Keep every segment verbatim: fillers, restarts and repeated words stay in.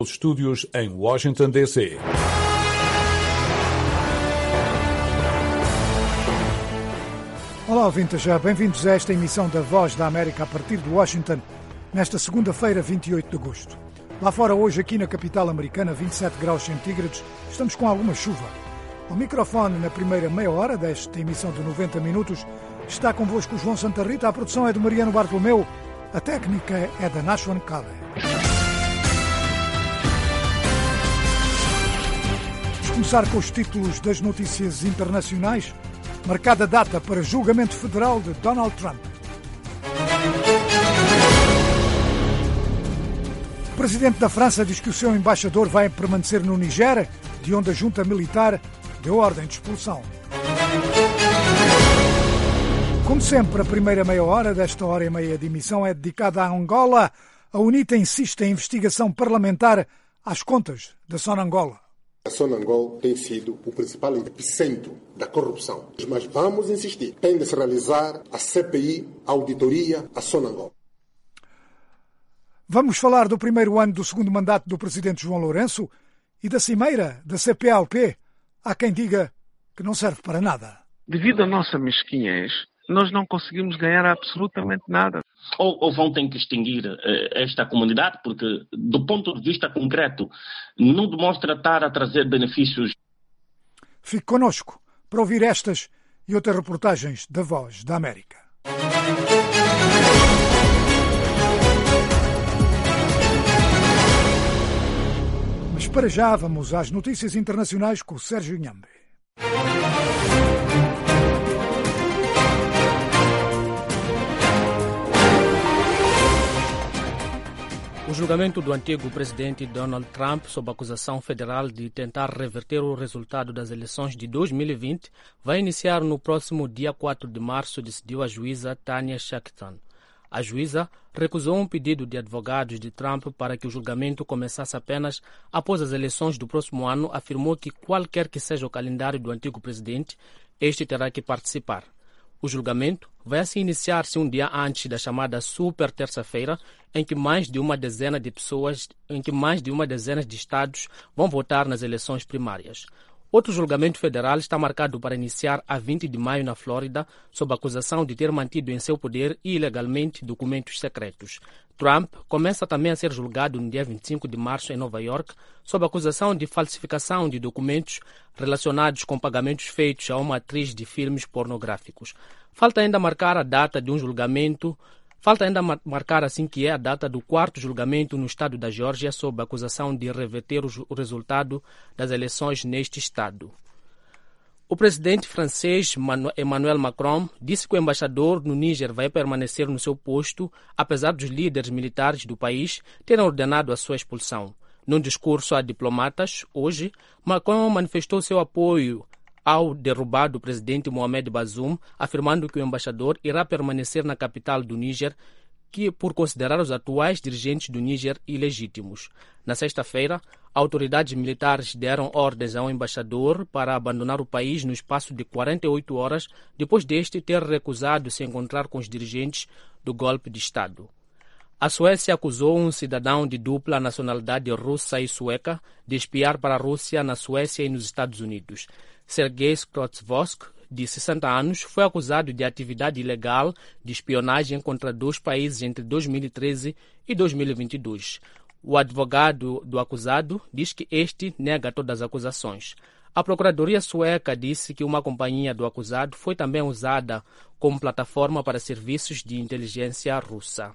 Os estúdios em Washington, D C Olá, ouvintes, bem-vindos a esta emissão da Voz da América a partir de Washington, nesta segunda-feira, vinte e oito de agosto. Lá fora hoje, aqui na capital americana, vinte e sete graus centígrados, estamos com alguma chuva. O microfone na primeira meia hora desta emissão de noventa minutos está convosco o João Santa Rita, a produção é de Mariano Bartolomeu, a técnica é da Nashwan Kale. Vamos começar com os títulos das notícias internacionais. Marcada data para julgamento federal de Donald Trump. O presidente da França diz que o seu embaixador vai permanecer no Niger, de onde a junta militar deu ordem de expulsão. Como sempre, a primeira meia hora desta hora e meia de emissão é dedicada a Angola. A UNITA insiste em investigação parlamentar às contas da Sonangol. A Sonangol tem sido o principal epicentro da corrupção. Mas vamos insistir. Tem de se realizar a C P I, a auditoria, a Sonangol. Vamos falar do primeiro ano do segundo mandato do presidente João Lourenço e da cimeira da C P L P. Há quem diga que não serve para nada. Devido à nossa mesquinhez, nós não conseguimos ganhar absolutamente nada. Ou, ou vão ter que extinguir uh, esta comunidade, porque, do ponto de vista concreto, não demonstra estar a trazer benefícios. Fique connosco para ouvir estas e outras reportagens da Voz da América. Mas para já vamos às notícias internacionais com o Sérgio Inhambe. O julgamento do antigo presidente Donald Trump sob acusação federal de tentar reverter o resultado das eleições de dois mil e vinte vai iniciar no próximo dia quatro de março, decidiu a juíza Tanya Chutkan. A juíza recusou um pedido de advogados de Trump para que o julgamento começasse apenas após as eleições do próximo ano, afirmou que qualquer que seja o calendário do antigo presidente, este terá que participar. O julgamento vai assim iniciar-se um dia antes da chamada Super Terça-feira, em que mais de uma dezena de pessoas, em que mais de uma dezena de estados vão votar nas eleições primárias. Outro julgamento federal está marcado para iniciar a vinte de maio na Flórida, sob acusação de ter mantido em seu poder ilegalmente documentos secretos. Trump começa também a ser julgado no dia vinte e cinco de março em Nova York, sob acusação de falsificação de documentos relacionados com pagamentos feitos a uma atriz de filmes pornográficos. Falta ainda marcar a data de um julgamento, falta ainda marcar assim que é a data do quarto julgamento no estado da Geórgia, sob acusação de reverter o resultado das eleições neste estado. O presidente francês Emmanuel Macron disse que o embaixador no Níger vai permanecer no seu posto, apesar dos líderes militares do país terem ordenado a sua expulsão. Num discurso a diplomatas, hoje, Macron manifestou seu apoio ao derrubado presidente Mohamed Bazoum, afirmando que o embaixador irá permanecer na capital do Níger, que por considerar os atuais dirigentes do Níger ilegítimos. Na sexta-feira, autoridades militares deram ordens ao embaixador para abandonar o país no espaço de quarenta e oito horas, depois deste ter recusado se encontrar com os dirigentes do golpe de Estado. A Suécia acusou um cidadão de dupla nacionalidade russa e sueca de espiar para a Rússia na Suécia e nos Estados Unidos. Sergei Skrotsvosk, de sessenta anos, foi acusado de atividade ilegal de espionagem contra dois países entre dois mil e treze e dois mil e vinte e dois. O advogado do acusado diz que este nega todas as acusações. A Procuradoria Sueca disse que uma companhia do acusado foi também usada como plataforma para serviços de inteligência russa.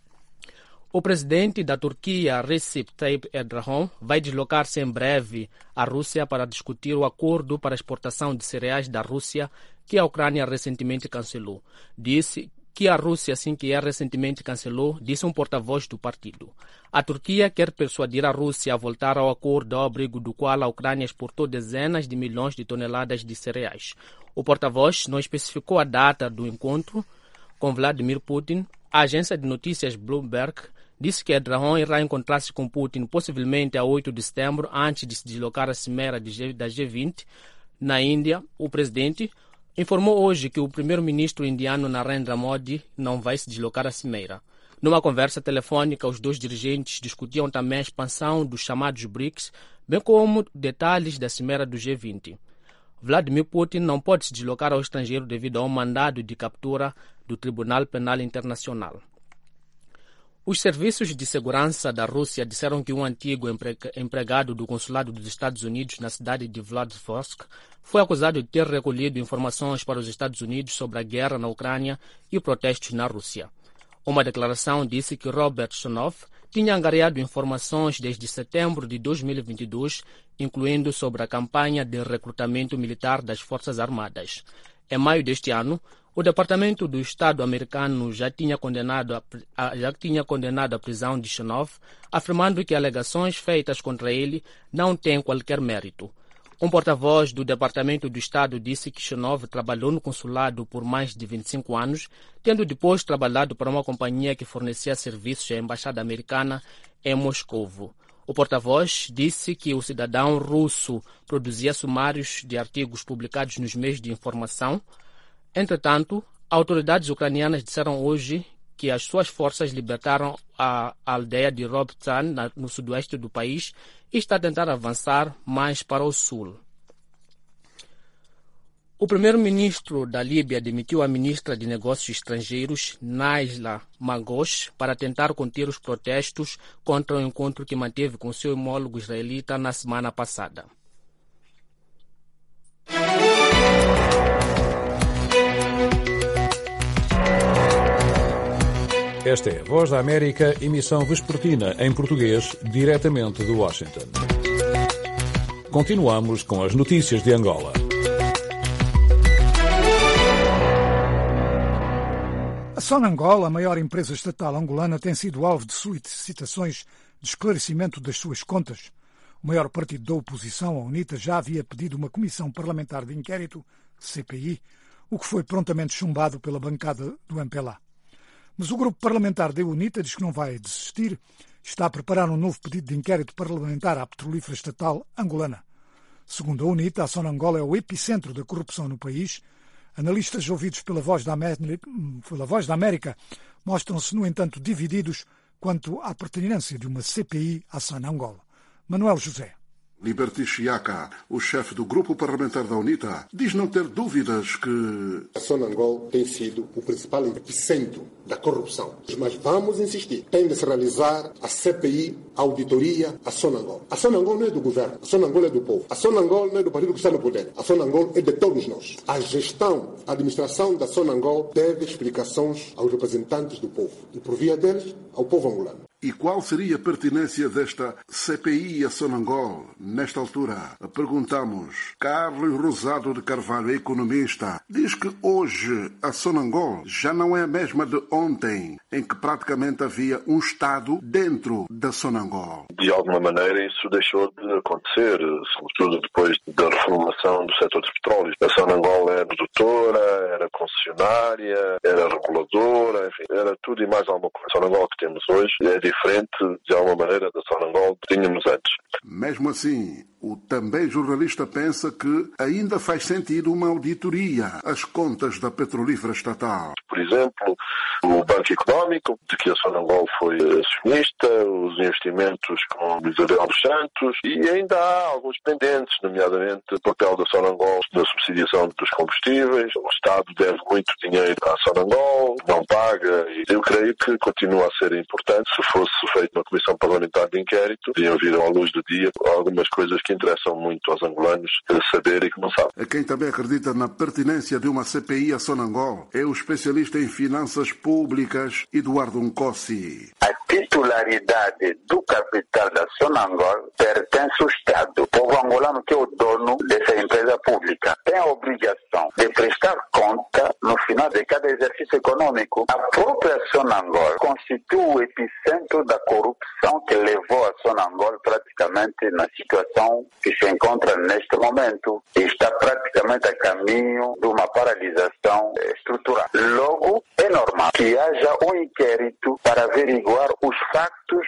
O presidente da Turquia, Recep Tayyip Erdogan, vai deslocar-se em breve à Rússia para discutir o acordo para a exportação de cereais da Rússia que a Ucrânia recentemente cancelou. Disse que a Rússia, assim que é, recentemente cancelou, disse um porta-voz do partido. A Turquia quer persuadir a Rússia a voltar ao acordo ao abrigo do qual a Ucrânia exportou dezenas de milhões de toneladas de cereais. O porta-voz não especificou a data do encontro com Vladimir Putin. A agência de notícias Bloomberg disse que Erdogan irá encontrar-se com Putin possivelmente a oito de setembro, antes de se deslocar à cimeira da G vinte na Índia. O presidente informou hoje que o primeiro-ministro indiano Narendra Modi não vai se deslocar à cimeira. Numa conversa telefônica, os dois dirigentes discutiam também a expansão dos chamados BRICS, bem como detalhes da cimeira do G vinte. Vladimir Putin não pode se deslocar ao estrangeiro devido a um mandado de captura do Tribunal Penal Internacional. Os serviços de segurança da Rússia disseram que um antigo empregado do consulado dos Estados Unidos na cidade de Vladivostok foi acusado de ter recolhido informações para os Estados Unidos sobre a guerra na Ucrânia e protestos na Rússia. Uma declaração disse que Robert Shonov tinha angariado informações desde setembro de dois mil e vinte e dois, incluindo sobre a campanha de recrutamento militar das Forças Armadas. Em maio deste ano, o Departamento do Estado americano já tinha condenado a, a, já tinha condenado a prisão de Shonov, afirmando que alegações feitas contra ele não têm qualquer mérito. Um porta-voz do Departamento do Estado disse que Shonov trabalhou no consulado por mais de vinte e cinco anos, tendo depois trabalhado para uma companhia que fornecia serviços à Embaixada Americana em Moscovo. O porta-voz disse que o cidadão russo produzia sumários de artigos publicados nos meios de informação. Entretanto, autoridades ucranianas disseram hoje que as suas forças libertaram a aldeia de Robtsan, no sudoeste do país, e está a tentar avançar mais para o sul. O primeiro-ministro da Líbia demitiu a ministra de Negócios Estrangeiros, Naila Magoush, para tentar conter os protestos contra o encontro que manteve com seu homólogo israelita na semana passada. Esta é a Voz da América, emissão vespertina em português, diretamente de Washington. Continuamos com as notícias de Angola. A Sonangol, a maior empresa estatal angolana, tem sido alvo de solicitações de esclarecimento das suas contas. O maior partido da oposição, a UNITA, já havia pedido uma comissão parlamentar de inquérito, C P I, o que foi prontamente chumbado pela bancada do M P L A. Mas o grupo parlamentar da UNITA diz que não vai desistir, está a preparar um novo pedido de inquérito parlamentar à petrolífera estatal angolana. Segundo a UNITA, a Sonangol é o epicentro da corrupção no país. Analistas ouvidos pela Voz da América, pela Voz da América mostram-se, no entanto, divididos quanto à pertinência de uma C P I à Sonangol. Manuel José. Liberty Chiaka, o chefe do grupo parlamentar da UNITA, diz não ter dúvidas que a Sonangol tem sido o principal epicentro da corrupção. Mas vamos insistir. Tem de se realizar a C P I, a auditoria, a Sonangol. A Sonangol não é do governo, a Sonangol é do povo. A Sonangol não é do partido que está no poder. A Sonangol é de todos nós. A gestão, a administração da Sonangol deve explicações aos representantes do povo e, por via deles, ao povo angolano. E qual seria a pertinência desta C P I a Sonangol? Nesta altura, perguntamos. Carlos Rosado de Carvalho, economista, diz que hoje a Sonangol já não é a mesma de ontem, em que praticamente havia um Estado dentro da Sonangol. De alguma maneira isso deixou de acontecer, sobretudo depois da reformulação do setor dos petróleos. A Sonangol era produtora, era concessionária, era reguladora, enfim, era tudo e mais alguma coisa. A Sonangol que temos hoje é diferente, de alguma maneira, da Sonangol que tínhamos antes. Mesmo assim, o também jornalista pensa que ainda faz sentido uma auditoria às contas da petrolífera estatal. Por exemplo, o Banco Económico, de que a Sonangol foi acionista, os investimentos com Isabel dos Santos, e ainda há alguns pendentes, nomeadamente o papel da Sonangol na subsidiação dos combustíveis. O Estado deve muito dinheiro à Sonangol, não paga, e eu creio que continua a ser importante. Se fosse feita uma comissão parlamentar de inquérito, deviam vir à luz do dia algumas coisas que interessam muito aos angolanos saber e que não sabem. Quem também acredita na pertinência de uma C P I a Sonangol é o especialista em finanças públicas Eduardo Nkossi. A titularidade do capital da Sonangol pertence ao Estado. O povo angolano, que é o dono dessa empresa pública, tem a obrigação de prestar conta no final de cada exercício econômico. A própria Sonangol constitui o epicentro da corrupção que levou a Sonangol praticamente na situação que se encontra neste momento. Está praticamente a caminho de uma paralisação estrutural. Logo, é normal que haja um inquérito para averiguar os factos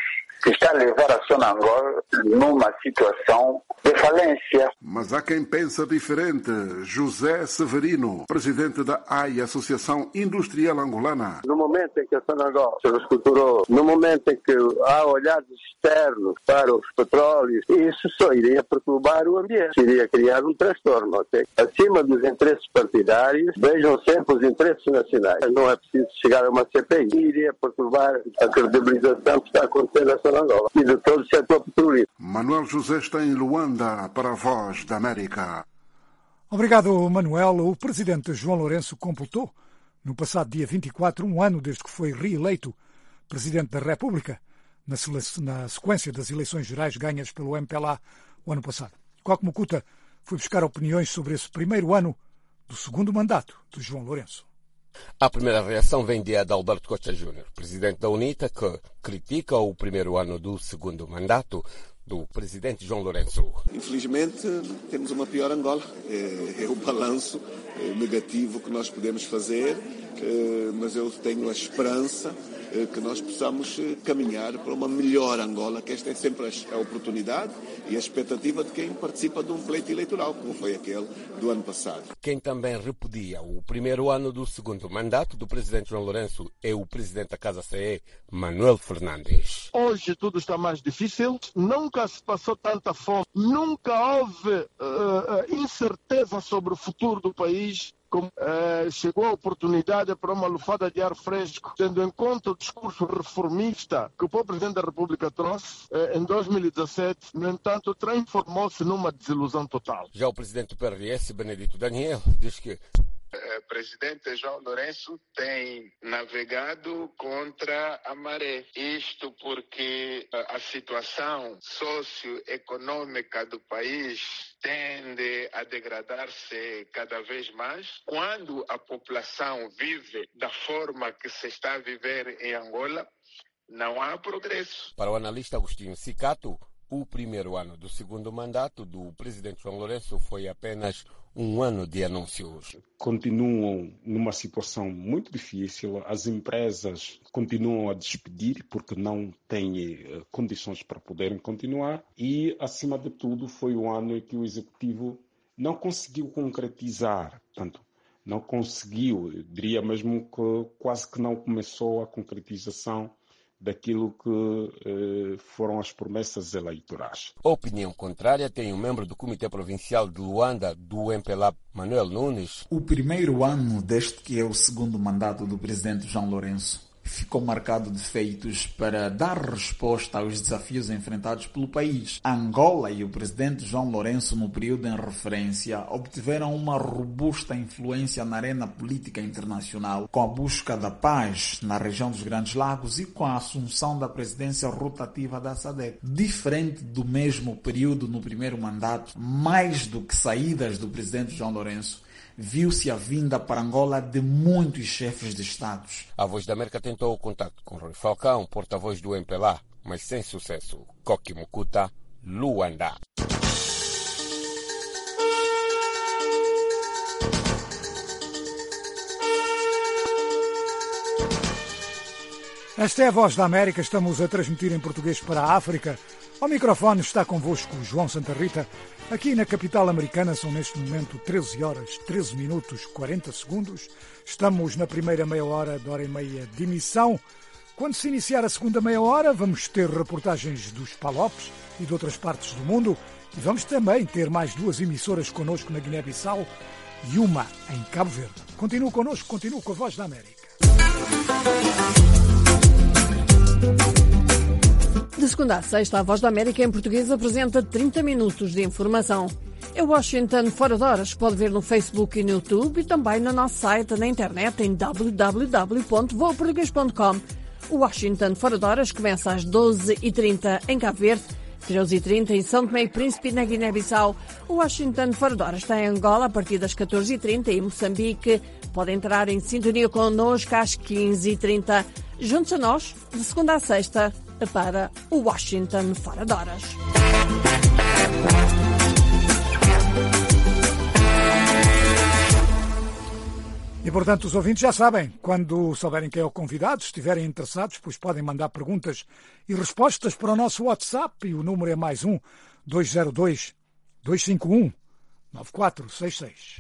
que está a levar a Sonangol numa situação de falência. Mas há quem pensa diferente. José Severino, presidente da A I, Associação Industrial Angolana. No momento em que a Sonangol se reestruturou, no momento em que há olhares externos para os petróleos, isso só iria perturbar o ambiente, iria criar um transtorno. Okay? Acima dos interesses partidários, vejam sempre os interesses nacionais. Não é preciso chegar a uma C P I, iria perturbar a credibilização que está acontecendo na Sonangol e de todo o setor petrolífero. Manuel José está em Luanda para a Voz da América. Obrigado, Manuel. O presidente João Lourenço completou, no passado dia vinte e quatro, um ano desde que foi reeleito presidente da República, na sequência das eleições gerais ganhas pelo M P L A o ano passado. Coque Mukuta foi buscar opiniões sobre esse primeiro ano do segundo mandato de João Lourenço. A primeira reação vem de Adalberto Costa Júnior, presidente da UNITA, que critica o primeiro ano do segundo mandato do presidente João Lourenço. Infelizmente, temos uma pior Angola. É, é o balanço é, negativo que nós podemos fazer, é, mas eu tenho a esperança é, que nós possamos é, caminhar para uma melhor Angola, que esta é sempre a, a oportunidade e a expectativa de quem participa de um pleito eleitoral, como foi aquele do ano passado. Quem também repudia o primeiro ano do segundo mandato do presidente João Lourenço é o presidente da Casa C E, Manuel Fernandes. Hoje tudo está mais difícil, nunca se passou tanta fome, nunca houve uh, incerteza sobre o futuro do país. Como, uh, chegou a oportunidade para uma lufada de ar fresco, tendo em conta o discurso reformista que o próprio Presidente da República trouxe uh, em dois mil e dezassete, no entanto, transformou-se numa desilusão total. Já o presidente do P R S, Benedito Daniel, diz que o presidente João Lourenço tem navegado contra a maré. Isto porque a situação socioeconômica do país tende a degradar-se cada vez mais. Quando a população vive da forma que se está a viver em Angola, não há progresso. Para o analista Agostinho Sicato, o primeiro ano do segundo mandato do presidente João Lourenço foi apenas um ano de anúncios. Continuam numa situação muito difícil, as empresas continuam a despedir porque não têm uh, condições para poderem continuar e, acima de tudo, foi o ano em que o Executivo não conseguiu concretizar, portanto, não conseguiu, eu diria mesmo que quase que não começou a concretização daquilo que eh, foram as promessas eleitorais. A opinião contrária tem um membro do Comitê Provincial de Luanda, do M P L A, Manuel Nunes. O primeiro ano deste que é o segundo mandato do presidente João Lourenço ficou marcado de feitos para dar resposta aos desafios enfrentados pelo país. Angola e o presidente João Lourenço, no período em referência, obtiveram uma robusta influência na arena política internacional, com a busca da paz na região dos Grandes Lagos e com a assunção da presidência rotativa da SADC. Diferente do mesmo período no primeiro mandato, mais do que saídas do presidente João Lourenço, viu-se a vinda para Angola de muitos chefes de Estados. A Voz da América tentou o contato com Rui Falcão, porta-voz do M P L A, mas sem sucesso. Coque Mukuta, Luanda. Esta é a Voz da América, estamos a transmitir em português para a África. Ao microfone está convosco João Santa Rita. Aqui na capital americana são neste momento treze horas, treze minutos, quarenta segundos. Estamos na primeira meia hora da hora e meia de emissão. Quando se iniciar a segunda meia hora, vamos ter reportagens dos Palopes e de outras partes do mundo. E vamos também ter mais duas emissoras connosco na Guiné-Bissau e uma em Cabo Verde. Continua connosco, continua com a Voz da América. De segunda a sexta, a Voz da América em português apresenta trinta minutos de informação. É Washington Fora de Horas, que pode ver no Facebook e no YouTube e também no nosso site na internet em w w w ponto voa português ponto com. O Washington Fora de Horas começa às doze e trinta em Cabo Verde, treze e trinta em São Tomé e Príncipe na Guiné-Bissau. O Washington Fora de Horas está em Angola a partir das catorze e trinta e em Moçambique. Pode entrar em sintonia connosco às quinze e trinta. Juntos a nós, de segunda a sexta, para o Washington Fora de Horas. E, portanto, os ouvintes já sabem, quando souberem quem é o convidado, estiverem interessados, pois podem mandar perguntas e respostas para o nosso WhatsApp e o número é mais um, dois zero dois, dois cinco um, nove quatro seis seis.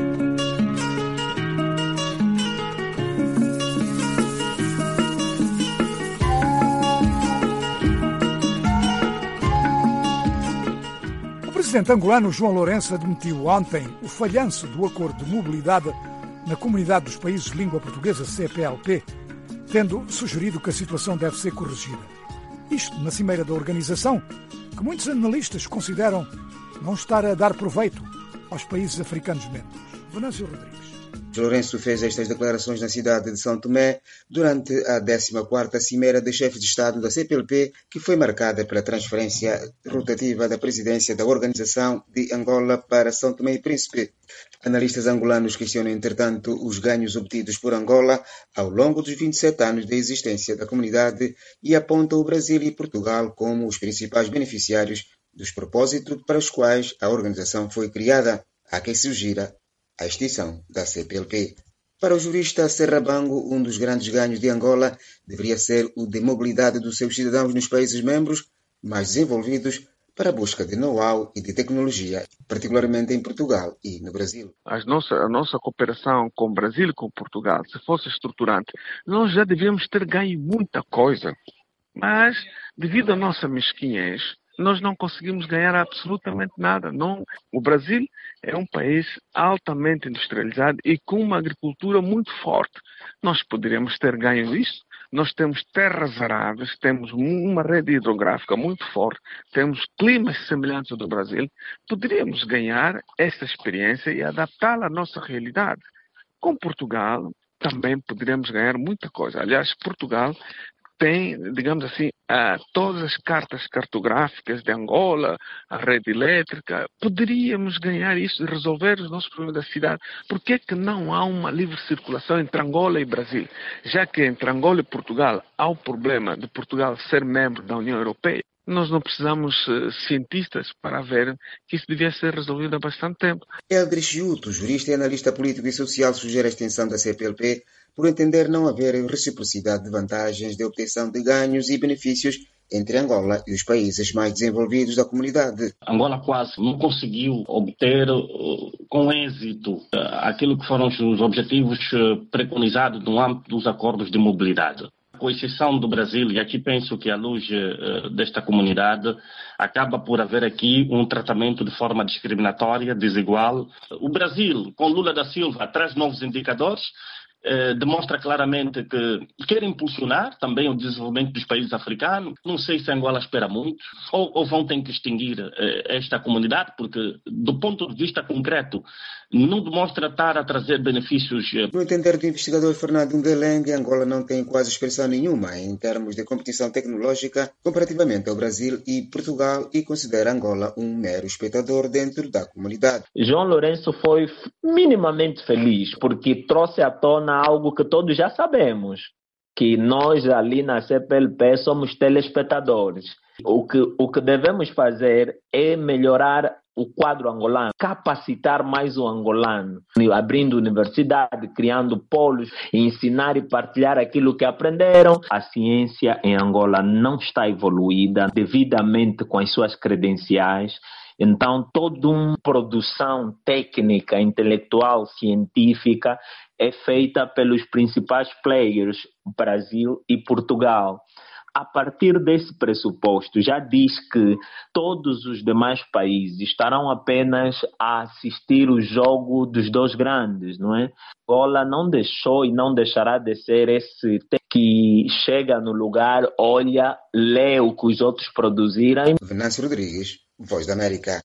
O presidente angolano João Lourenço admitiu ontem o falhanço do acordo de mobilidade na Comunidade dos Países de Língua Portuguesa, C P L P, tendo sugerido que a situação deve ser corrigida. Isto na cimeira da organização, que muitos analistas consideram não estar a dar proveito aos países africanos membros. Venâncio Rodrigues. Lourenço fez estas declarações na cidade de São Tomé durante a décima quarta Cimeira de Chefes de Estado da C P L P, que foi marcada pela transferência rotativa da presidência da organização de Angola para São Tomé e Príncipe. Analistas angolanos questionam, entretanto, os ganhos obtidos por Angola ao longo dos vinte e sete anos de existência da comunidade e apontam o Brasil e Portugal como os principais beneficiários dos propósitos para os quais a organização foi criada. Há quem sugira a extinção da C P L P. Para o jurista Serrabango, um dos grandes ganhos de Angola deveria ser o de mobilidade dos seus cidadãos nos países membros mais desenvolvidos para a busca de know-how e de tecnologia, particularmente em Portugal e no Brasil. As nossa, a nossa cooperação com o Brasil e com Portugal, se fosse estruturante, nós já devíamos ter ganho muita coisa. Mas, devido à nossa mesquinhez, nós não conseguimos ganhar absolutamente nada. Não, o Brasil é um país altamente industrializado e com uma agricultura muito forte. Nós poderíamos ter ganho isso. Nós temos terras aráveis, temos uma rede hidrográfica muito forte, temos climas semelhantes ao do Brasil. Poderíamos ganhar essa experiência e adaptá-la à nossa realidade. Com Portugal também poderíamos ganhar muita coisa. Aliás, Portugal tem, digamos assim, uh, todas as cartas cartográficas de Angola, a rede elétrica. Poderíamos ganhar isso e resolver os nossos problemas da cidade. Por que é que não há uma livre circulação entre Angola e Brasil? Já que entre Angola e Portugal há o problema de Portugal ser membro da União Europeia, nós não precisamos uh, cientistas para ver que isso devia ser resolvido há bastante tempo. Eldris Juto, jurista e analista político e social, sugere a extensão da C P L P por entender não haver reciprocidade de vantagens de obtenção de ganhos e benefícios entre Angola e os países mais desenvolvidos da comunidade. Angola quase não conseguiu obter uh, com êxito uh, aquilo que foram os objetivos uh, preconizados no âmbito dos acordos de mobilidade. Com exceção do Brasil, e aqui penso que à luz uh, desta comunidade, acaba por haver aqui um tratamento de forma discriminatória, desigual. O Brasil, com Lula da Silva, traz novos indicadores, Uh, demonstra claramente que quer impulsionar também o desenvolvimento dos países africanos. Não sei se Angola espera muito, ou, ou vão ter que extinguir uh, esta comunidade, porque, do ponto de vista concreto, não demonstra estar a trazer benefícios. Uh... No entender do investigador Fernando Ndeleng, Angola não tem quase expressão nenhuma em termos de competição tecnológica comparativamente ao Brasil e Portugal, e considera Angola um mero espectador dentro da comunidade. João Lourenço foi minimamente feliz, porque trouxe à tona algo que todos já sabemos, que nós ali na C P L P somos telespectadores. O que, o que devemos fazer é melhorar o quadro angolano, capacitar mais o angolano, abrindo universidade, criando polos, ensinar e partilhar aquilo que aprenderam. A ciência em Angola não está evoluída devidamente com as suas credenciais. Então, toda uma produção técnica, intelectual, científica é feita pelos principais players, Brasil e Portugal. A partir desse pressuposto, já diz que todos os demais países estarão apenas a assistir o jogo dos dois grandes, não é? Angola não deixou e não deixará de ser esse que chega no lugar, olha, lê o que os outros produzirem. Venâncio Rodrigues, Voz da América.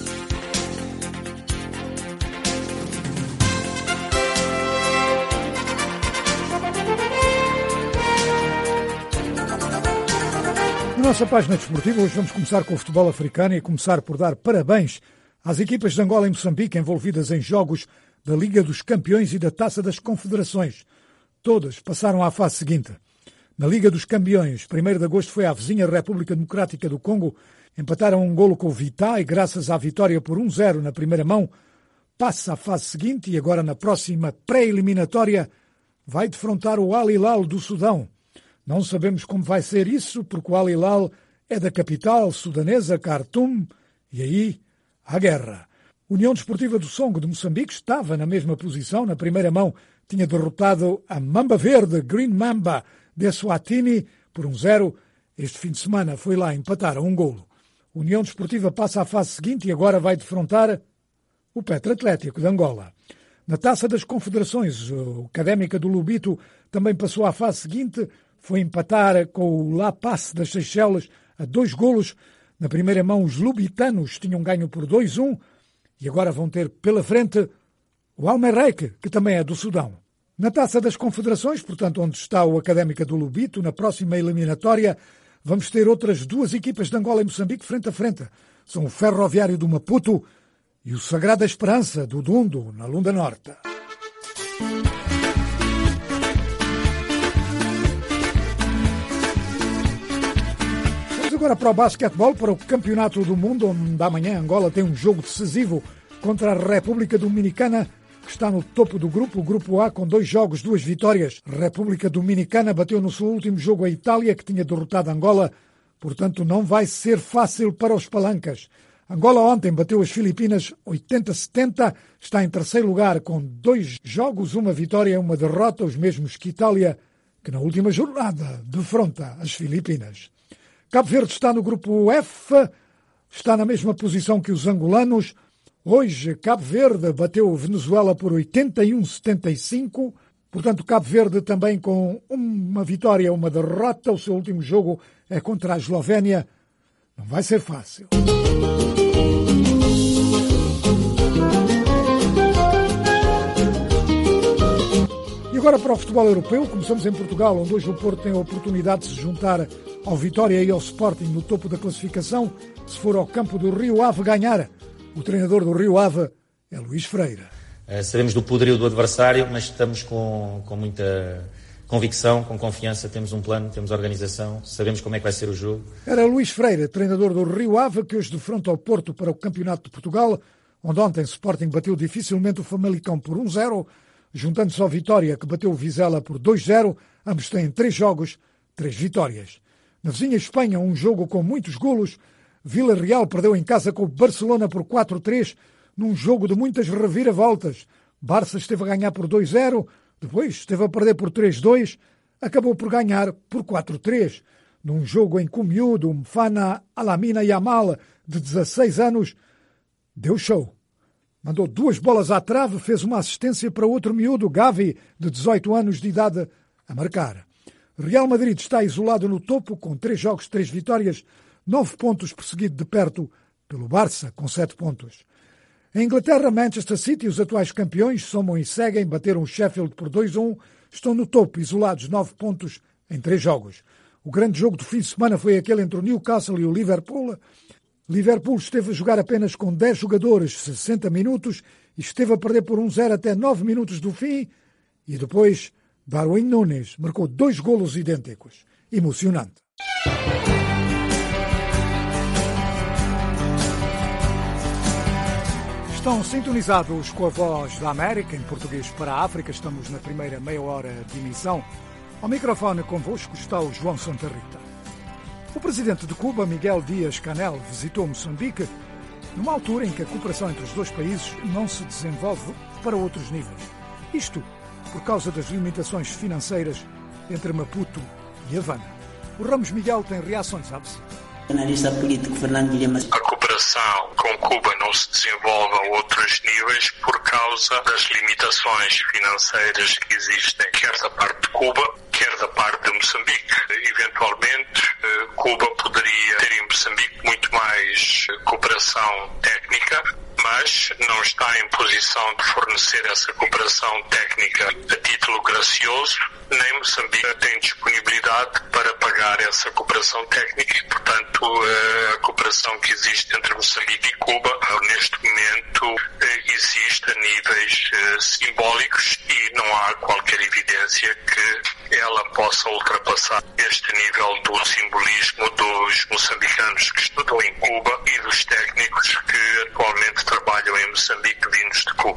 Na nossa página desportiva, hoje vamos começar com o futebol africano e começar por dar parabéns às equipas de Angola e Moçambique envolvidas em jogos da Liga dos Campeões e da Taça das Confederações. Todas passaram à fase seguinte. Na Liga dos Campeões, primeiro de agosto foi a vizinha República Democrática do Congo. Empataram um golo com o Vital e, graças à vitória por um zero na primeira mão, passa à fase seguinte e agora na próxima pré-eliminatória vai defrontar o Al Hilal do Sudão. Não sabemos como vai ser isso, porque o Al Hilal é da capital sudanesa, Khartoum, e aí há guerra. União Desportiva do Songo de Moçambique estava na mesma posição. Na primeira mão tinha derrotado a Mamba Verde, Green Mamba, de Eswatini, por um zero. Este fim de semana foi lá empatar a um golo. União Desportiva passa à fase seguinte e agora vai defrontar o Petro Atlético de Angola. Na Taça das Confederações, o Académica do Lubito também passou à fase seguinte, foi empatar com o La Paz das Seychelles a dois golos. Na primeira mão, os lubitanos tinham ganho por dois a um e agora vão ter pela frente o Almerreik, que também é do Sudão. Na Taça das Confederações, portanto, onde está o Académica do Lubito, na próxima eliminatória, vamos ter outras duas equipas de Angola e Moçambique frente a frente. São o Ferroviário do Maputo e o Sagrada Esperança do Dundo, na Lunda Norte. Vamos agora para o basquetebol, para o Campeonato do Mundo, onde amanhã Angola tem um jogo decisivo contra a República Dominicana, que está no topo do grupo, o Grupo A, com dois jogos, duas vitórias. A República Dominicana bateu no seu último jogo a Itália, que tinha derrotado Angola, portanto não vai ser fácil para os palancas. Angola ontem bateu as Filipinas oitenta a setenta, está em terceiro lugar com dois jogos, uma vitória e uma derrota, os mesmos que Itália, que na última jornada defronta as Filipinas. Cabo Verde está no grupo F, está na mesma posição que os angolanos. Hoje Cabo Verde bateu Venezuela por oitenta e um a setenta e cinco, portanto Cabo Verde também com uma vitória e uma derrota. O seu último jogo é contra a Eslovénia. Não vai ser fácil. E agora para o futebol europeu, começamos em Portugal, onde hoje o Porto tem a oportunidade de se juntar ao Vitória e ao Sporting no topo da classificação, se for ao campo do Rio Ave ganhar. O treinador do Rio Ave é Luís Freire. Uh, sabemos do poderio do adversário, mas estamos com, com muita convicção, com confiança, temos um plano, temos organização, sabemos como é que vai ser o jogo. Era Luís Freire, treinador do Rio Ave, que hoje defronta o Porto para o Campeonato de Portugal, onde ontem o Sporting bateu dificilmente o Famalicão por um zero, juntando-se ao Vitória, que bateu o Vizela por dois zero, ambos têm três jogos, três vitórias. Na vizinha Espanha, um jogo com muitos golos, Vila Real perdeu em casa com o Barcelona por quatro a três, num jogo de muitas reviravoltas. Barça esteve a ganhar por dois zero, depois esteve a perder por três a dois, acabou por ganhar por quatro a três. Num jogo em que o miúdo, Mfana Alamina Yamal, de dezasseis anos, deu show. Mandou duas bolas à trave, fez uma assistência para outro miúdo, Gavi, de dezoito anos de idade, a marcar. Real Madrid está isolado no topo, com três jogos, três vitórias, nove pontos, perseguido de perto pelo Barça, com sete pontos. Em Inglaterra, Manchester City, os atuais campeões, somam e seguem, bateram o Sheffield por dois a um, estão no topo, isolados, nove pontos em três jogos. O grande jogo do fim de semana foi aquele entre o Newcastle e o Liverpool. Liverpool esteve a jogar apenas com dez jogadores, sessenta minutos, e esteve a perder por um zero até nove minutos do fim, e depois Darwin Núñez marcou dois golos idênticos. Emocionante. Estão sintonizados com a Voz da América, em português para a África. Estamos na primeira meia hora de emissão. Ao microfone convosco está o João Santa Rita. O presidente de Cuba, Miguel Díaz-Canel, visitou Moçambique numa altura em que a cooperação entre os dois países não se desenvolve para outros níveis. Isto por causa das limitações financeiras entre Maputo e Havana. O Ramos Miguel tem reações à visita. Analista político Fernando Guilherme. A cooperação com Cuba não se desenvolve a outros níveis por causa das limitações financeiras que existem, quer da parte de Cuba, quer da parte de Moçambique. Eventualmente, Cuba poderia ter em Moçambique muito mais cooperação técnica, mas não está em posição de fornecer essa cooperação técnica a título gracioso, nem Moçambique tem disponibilidade para pagar essa cooperação técnica e, portanto, a cooperação que existe entre Moçambique e Cuba, neste momento, existe a níveis simbólicos e não há qualquer evidência que ela possa ultrapassar este nível do simbolismo dos moçambicanos que estudam em Cuba e dos técnicos que atualmente trabalham em Moçambique vindos de Cuba.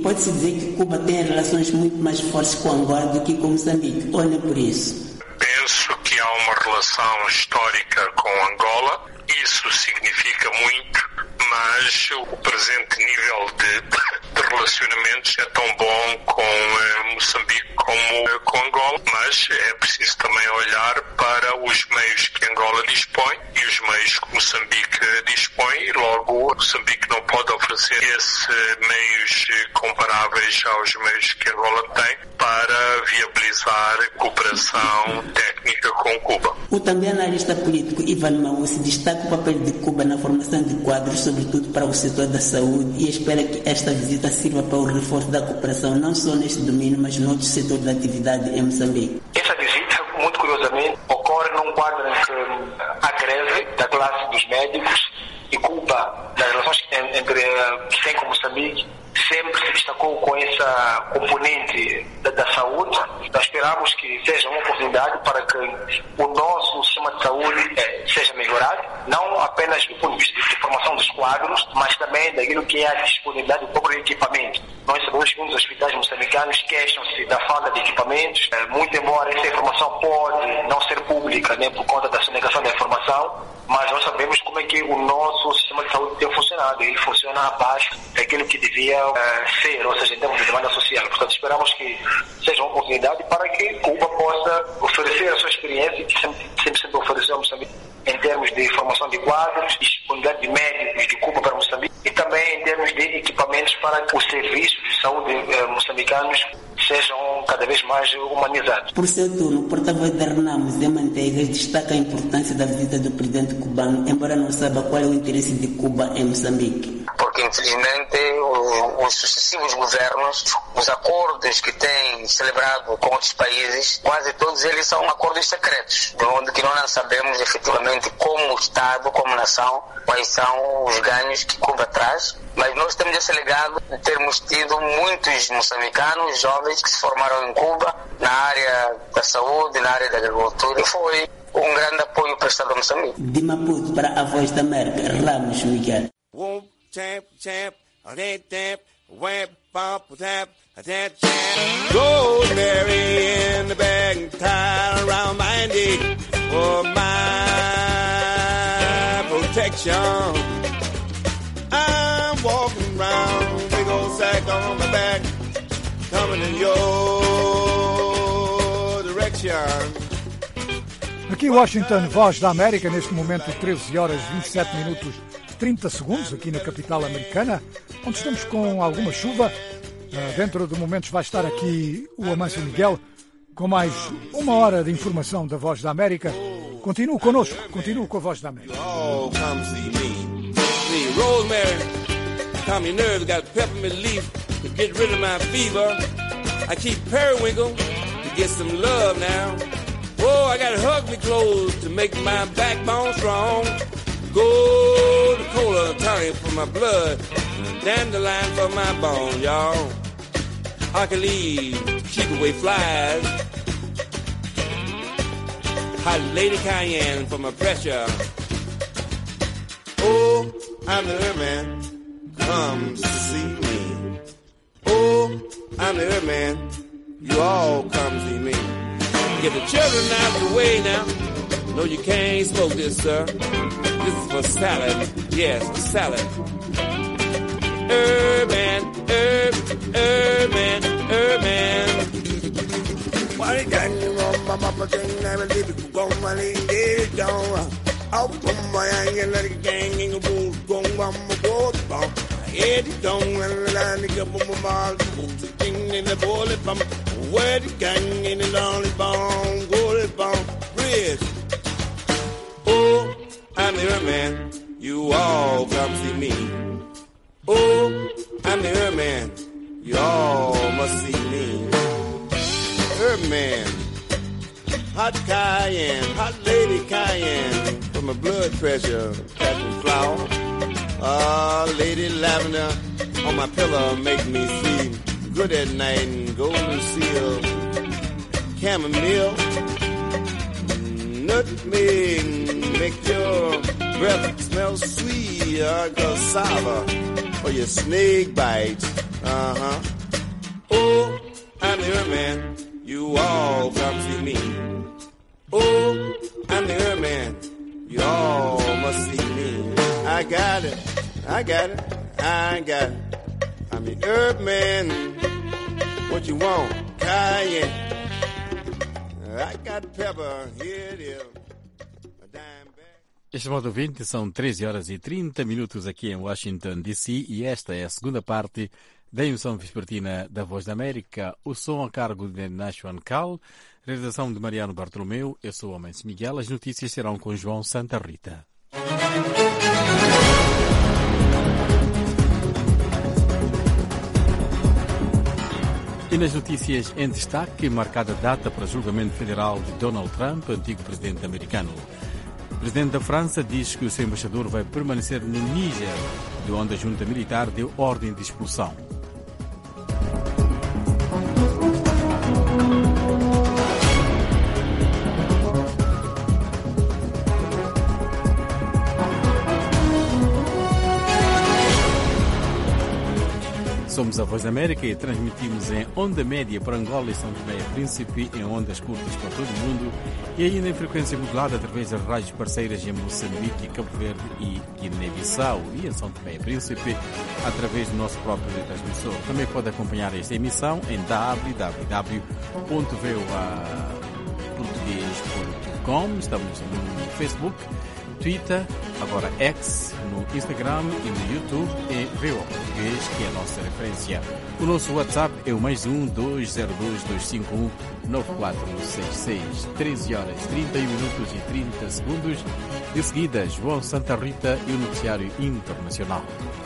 pode-se dizer que Cuba tem relações muito mais fortes com Angola do que com Moçambique. Olhem por isso. Penso que há uma relação histórica com Angola. Isso significa muito, mas o presente nível de, de relacionamentos é tão bom com eh, Moçambique como eh, com Angola, mas é preciso também olhar para os meios que Angola dispõe e os meios que Moçambique dispõe, e logo Moçambique não pode oferecer esses meios comparáveis aos meios que Angola tem para viabilizar cooperação técnica com Cuba. O também analista político Ivan Maús destaca o papel de Cuba na formação de quadros, sobretudo para o setor da saúde, e espera que esta visita sirva para o reforço da cooperação não só neste domínio, mas no outro setor da atividade em Moçambique. Essa visita, muito curiosamente, ocorre num quadro em que a greve da classe dos médicos e Cuba, nas relações entre, que tem com Moçambique, sempre se destacou com essa componente da, da saúde. Nós esperamos que seja uma oportunidade para que o nosso sistema de saúde eh, seja melhorado, não apenas do ponto de vista de formação dos quadros, mas também daquilo que é a disponibilidade do próprio equipamento. Nós sabemos que muitos hospitais moçambicanos queixam-se da falta de equipamentos, eh, muito embora essa informação pode não ser pública, né, por conta da sonegação da informação, mas nós sabemos como é que o nosso sistema de saúde tem funcionado. Ele funciona abaixo daquilo que devia uh, ser, ou seja, em termos de demanda social. Portanto, esperamos que seja uma oportunidade para que Cuba possa oferecer a sua experiência, que sempre, sempre, sempre ofereceu a Moçambique, em termos de formação de quadros, disponibilidade de médicos de Cuba para Moçambique, e também em termos de equipamentos para que os serviços de saúde uh, moçambicanos sejam cada vez mais humanizados. Por seu turno, o porta-voz da Renamo, Zé Manteigas, destaca a importância da visita do presidente cubano, embora não saiba qual é o interesse de Cuba em Moçambique. Porque, infelizmente, os, os sucessivos governos, os acordos que têm celebrado com outros países, quase todos eles são acordos secretos, de onde que nós não sabemos efetivamente como Estado, como nação, quais são os ganhos que Cuba traz. Mas nós temos esse legado de termos tido muitos moçambicanos jovens que se formaram em Cuba, na área da saúde, na área da agricultura, e foi um grande apoio prestado a Moçambique. De Maputo para a Voz da América, Ramos Miguel. Rosemary in the bag and tie around my neck for my protection. I'm walking around, big old sack on my back, coming in your direction. Aqui Washington, Voz da América, neste momento treze horas vinte e sete minutos trinta segundos, aqui na capital americana, onde estamos com alguma chuva. Dentro de momentos vai estar aqui o Amâncio Miguel com mais uma hora de informação da Voz da América. Continue connosco, continue com a Voz da América. Oh, come see me. See, Rosemary, calm your nerves, got peppermint leaf to get rid of my fever. I keep periwinkle to get some love now. Oh, I got ugly clothes to make my backbone strong. Gold cola tonic for my blood, dandelion for my bone, y'all. I can leave, keep away flies. Hot lady cayenne for my pressure. Oh, I'm the Earthman, come to see me. Oh, I'm the Earthman, you all come see me. Get the children out of the way now. No, you can't smoke this, sir. This is for salad. Yes, salad. Earthman, Herb, Earthman, Earthman. Why can't you run my mama thing? Never leave it. Go my lady down. Out from my anger, let it gang in the boots. Go on my boat. Head it down and land it up on my mouth. Thing in the bullet bump. Where the gang in the lonely bone. Go it bump. Bridge. Oh, I'm the Earthman. You all come see me. Oh, I'm the Earthman. You all must see me. Earthman. Hot cayenne. Hot lady cayenne. For my blood pressure. Captain Flower. Ah, uh, Lady Lavender. On my pillow make me sleep good at night. And golden seal. Chamomile. Nutmeg. Make your breath smell sweet. Uh, cassava. For your snake bites. Uh-huh. Oh, I'm the Earthman. You all come see me. Oh, I'm the Earthman. You all must see me. I got it. I got it. I got it. I'm the Earthman. What you want? Cayenne. I got pepper. Here it is. A dime bag. Estimado ouvinte, são treze horas e trinta minutos aqui em Washington, D C, e esta é a segunda parte da emissão vespertina da Voz da América. O som a cargo de Nashwan Cal, realização de Mariano Bartolomeu. Eu sou o Amense Miguel. As notícias serão com João Santa Rita. E nas notícias em destaque, marcada data para julgamento federal de Donald Trump, antigo presidente americano. O presidente da França diz que o seu embaixador vai permanecer no Níger, de onde a junta militar deu ordem de expulsão. Somos a Voz da América e transmitimos em onda média para Angola e São Tomé e Príncipe, em ondas curtas para todo o mundo e ainda em frequência modulada através das rádios parceiras em Moçambique, Cabo Verde e Guiné-Bissau, e em São Tomé e Príncipe através do nosso próprio transmissor. Também pode acompanhar esta emissão em w w w ponto v o a português ponto com. Estamos no Facebook, Twitter, agora X, no Instagram e no YouTube é V O A Português, que é a nossa referência. O nosso WhatsApp é o mais um dois zero dois dois cinco um nove quatro seis seis. treze horas, trinta e um minutos e trinta segundos. De seguida, João Santa Rita e o noticiário internacional.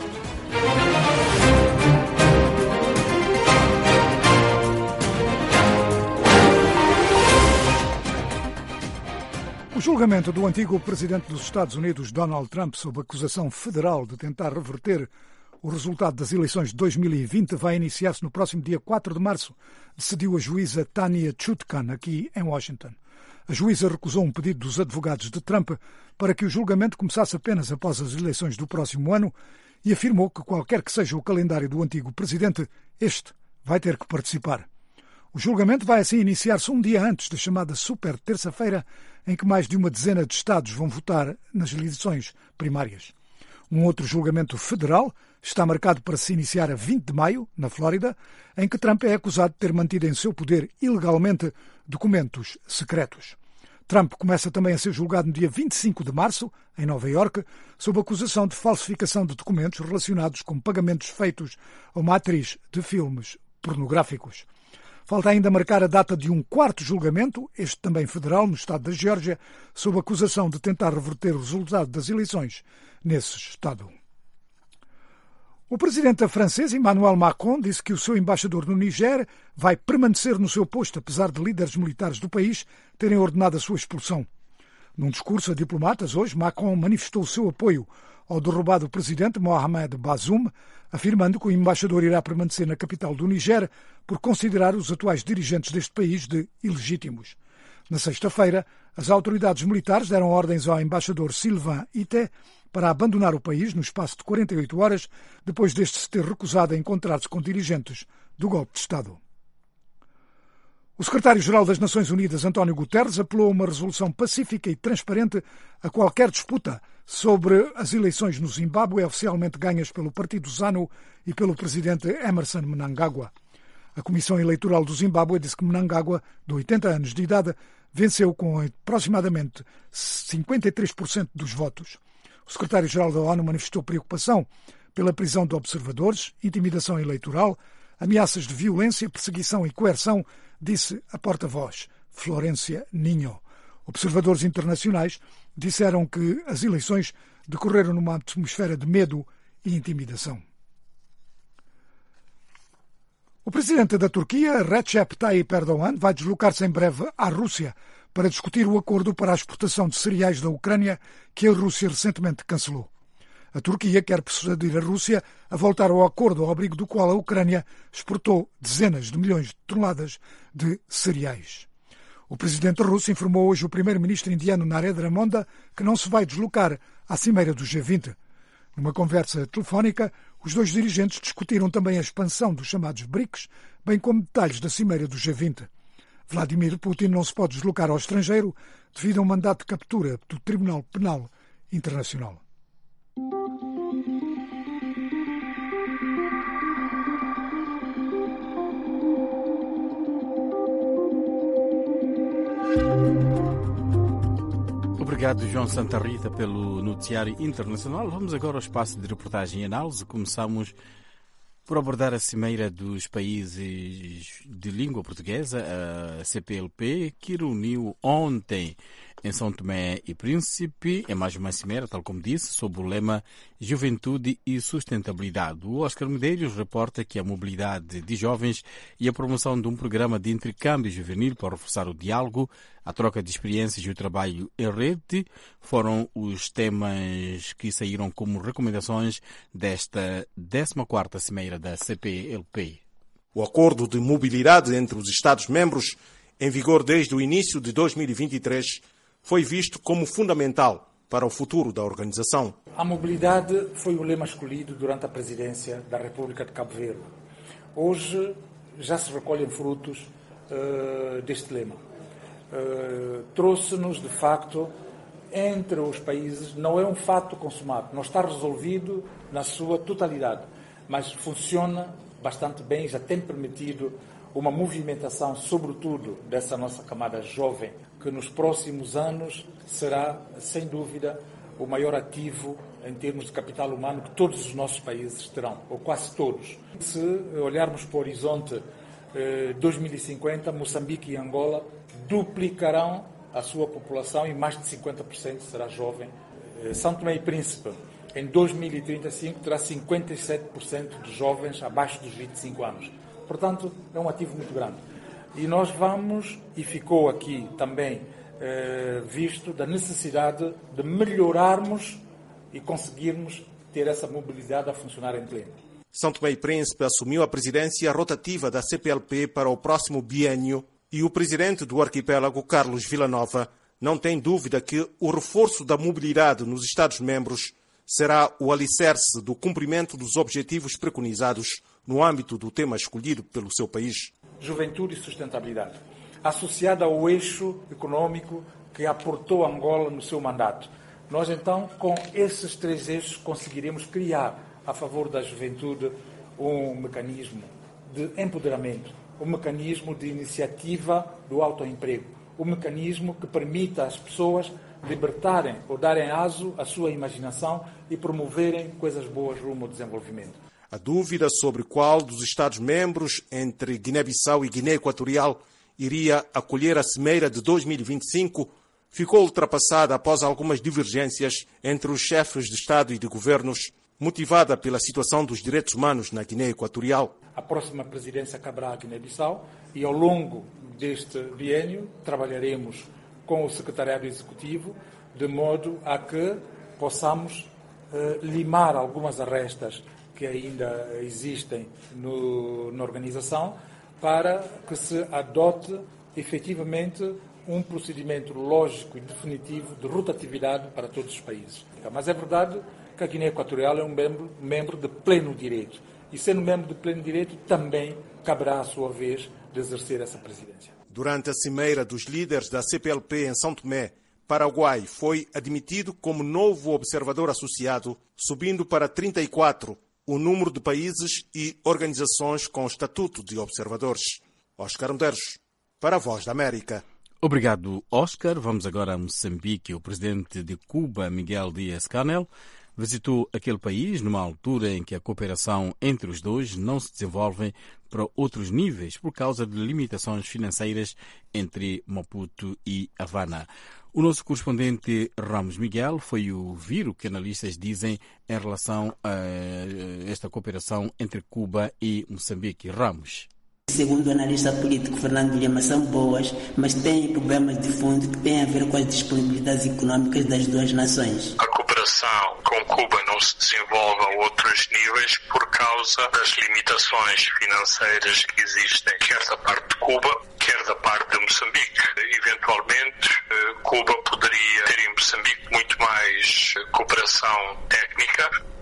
O julgamento do antigo presidente dos Estados Unidos, Donald Trump, sob acusação federal de tentar reverter o resultado das eleições de dois mil e vinte, vai iniciar-se no próximo dia quatro de março, decidiu a juíza Tanya Chutkan, aqui em Washington. A juíza recusou um pedido dos advogados de Trump para que o julgamento começasse apenas após as eleições do próximo ano e afirmou que qualquer que seja o calendário do antigo presidente, este vai ter que participar. O julgamento vai assim iniciar-se um dia antes da chamada super terça-feira, em que mais de uma dezena de estados vão votar nas eleições primárias. Um outro julgamento federal está marcado para se iniciar a vinte de maio, na Flórida, em que Trump é acusado de ter mantido em seu poder ilegalmente documentos secretos. Trump começa também a ser julgado no dia vinte e cinco de março, em Nova Iorque, sob acusação de falsificação de documentos relacionados com pagamentos feitos a uma atriz de filmes pornográficos. Falta ainda marcar a data de um quarto julgamento, este também federal, no estado da Geórgia, sob acusação de tentar reverter o resultado das eleições nesse estado. O presidente francês, Emmanuel Macron, disse que o seu embaixador no Niger vai permanecer no seu posto, apesar de líderes militares do país terem ordenado a sua expulsão. Num discurso a diplomatas hoje, Macron manifestou o seu apoio ao derrubado presidente Mohamed Bazoum, afirmando que o embaixador irá permanecer na capital do Niger por considerar os atuais dirigentes deste país de ilegítimos. Na sexta-feira, as autoridades militares deram ordens ao embaixador Sylvain Ité para abandonar o país no espaço de quarenta e oito horas, depois deste se ter recusado a encontrar-se com dirigentes do golpe de Estado. O secretário-geral das Nações Unidas, António Guterres, apelou a uma resolução pacífica e transparente a qualquer disputa sobre as eleições no Zimbábue, oficialmente ganhas pelo partido ZANU e pelo presidente Emerson Mnangagwa. A Comissão Eleitoral do Zimbábue disse que Mnangagwa, de oitenta anos de idade, venceu com aproximadamente cinquenta e três por cento dos votos. O secretário-geral da ONU manifestou preocupação pela prisão de observadores, intimidação eleitoral, ameaças de violência, perseguição e coerção, disse a porta-voz, Florência Ninho. Observadores internacionais disseram que as eleições decorreram numa atmosfera de medo e intimidação. O presidente da Turquia, Recep Tayyip Erdogan, vai deslocar-se em breve à Rússia para discutir o acordo para a exportação de cereais da Ucrânia que a Rússia recentemente cancelou. A Turquia quer persuadir a Rússia a voltar ao acordo ao abrigo do qual a Ucrânia exportou dezenas de milhões de toneladas de cereais. O presidente russo informou hoje o primeiro-ministro indiano Narendra Modi que não se vai deslocar à cimeira do G vinte. Numa conversa telefónica, os dois dirigentes discutiram também a expansão dos chamados BRICS, bem como detalhes da cimeira do G vinte. Vladimir Putin não se pode deslocar ao estrangeiro devido a um mandato de captura do Tribunal Penal Internacional. Obrigado, João Santa Rita, pelo noticiário internacional. Vamos agora ao espaço de reportagem e análise. Começamos por abordar a cimeira dos países de língua portuguesa, a C P L P, que reuniu ontem em São Tomé e Príncipe. É mais uma cimeira, tal como disse, sob o lema Juventude e Sustentabilidade. O Oscar Medeiros reporta que a mobilidade de jovens e a promoção de um programa de intercâmbio juvenil para reforçar o diálogo, a troca de experiências e o trabalho em rede foram os temas que saíram como recomendações desta décima quarta cimeira da C P L P. O acordo de mobilidade entre os Estados-membros, em vigor desde o início de dois mil e vinte e três, foi visto como fundamental para o futuro da organização. A mobilidade foi o lema escolhido durante a presidência da República de Cabo Verde. Hoje já se recolhem frutos uh, deste lema. Uh, trouxe-nos, de facto, entre os países, não é um fato consumado, não está resolvido na sua totalidade, mas funciona bastante bem, já tem permitido uma movimentação, sobretudo, dessa nossa camada jovem, que nos próximos anos será, sem dúvida, o maior ativo em termos de capital humano que todos os nossos países terão, ou quase todos. Se olharmos para o horizonte eh, dois mil e cinquenta, Moçambique e Angola duplicarão a sua população e mais de cinquenta por cento será jovem. Eh, São Tomé e Príncipe, em dois mil e trinta e cinco, terá cinquenta e sete por cento de jovens abaixo dos vinte e cinco anos. Portanto, é um ativo muito grande. E nós vamos, e ficou aqui também eh, visto, da necessidade de melhorarmos e conseguirmos ter essa mobilidade a funcionar em pleno. São Tomé e Príncipe assumiu a presidência rotativa da C P L P para o próximo biênio e o presidente do arquipélago, Carlos Villanova, não tem dúvida que o reforço da mobilidade nos Estados-membros será o alicerce do cumprimento dos objetivos preconizados no âmbito do tema escolhido pelo seu país. Juventude e sustentabilidade, associada ao eixo econômico que aportou Angola no seu mandato. Nós, então, com esses três eixos, conseguiremos criar, a favor da juventude, um mecanismo de empoderamento, um mecanismo de iniciativa do autoemprego, um mecanismo que permita às pessoas libertarem ou darem aso à sua imaginação e promoverem coisas boas rumo ao desenvolvimento. A dúvida sobre qual dos Estados-membros, entre Guiné-Bissau e Guiné Equatorial, iria acolher a cimeira de dois mil e vinte e cinco ficou ultrapassada após algumas divergências entre os chefes de Estado e de governos, motivada pela situação dos direitos humanos na Guiné Equatorial. A próxima presidência caberá à Guiné-Bissau e, ao longo deste biênio, trabalharemos com o Secretariado Executivo de modo a que possamos eh, limar algumas arestas que ainda existem no, na organização, para que se adote efetivamente um procedimento lógico e definitivo de rotatividade para todos os países. Mas é verdade que a Guiné Equatorial é um membro, membro de pleno direito. E sendo membro de pleno direito, também caberá, à sua vez, de exercer essa presidência. Durante a cimeira dos líderes da C P L P em São Tomé, Paraguai foi admitido como novo observador associado, subindo para trinta e quatro o número de países e organizações com estatuto de observadores. Oscar Medeiros, para a Voz da América. Obrigado, Oscar. Vamos agora a Moçambique. O presidente de Cuba, Miguel Díaz-Canel, visitou aquele país numa altura em que a cooperação entre os dois não se desenvolve para outros níveis por causa de limitações financeiras entre Maputo e Havana. O nosso correspondente Ramos Miguel foi ouvir o que analistas dizem em relação a esta cooperação entre Cuba e Moçambique. Ramos. Segundo o analista político Fernando Lima, são boas, mas têm problemas de fundo que têm a ver com as disponibilidades econômicas das duas nações. A cooperação com Cuba não se desenvolve a outros níveis por causa das limitações financeiras que existem, quer da parte de Cuba, quer da parte de Moçambique. Eventualmente, Cuba poderia ter em Moçambique muito mais cooperação técnica,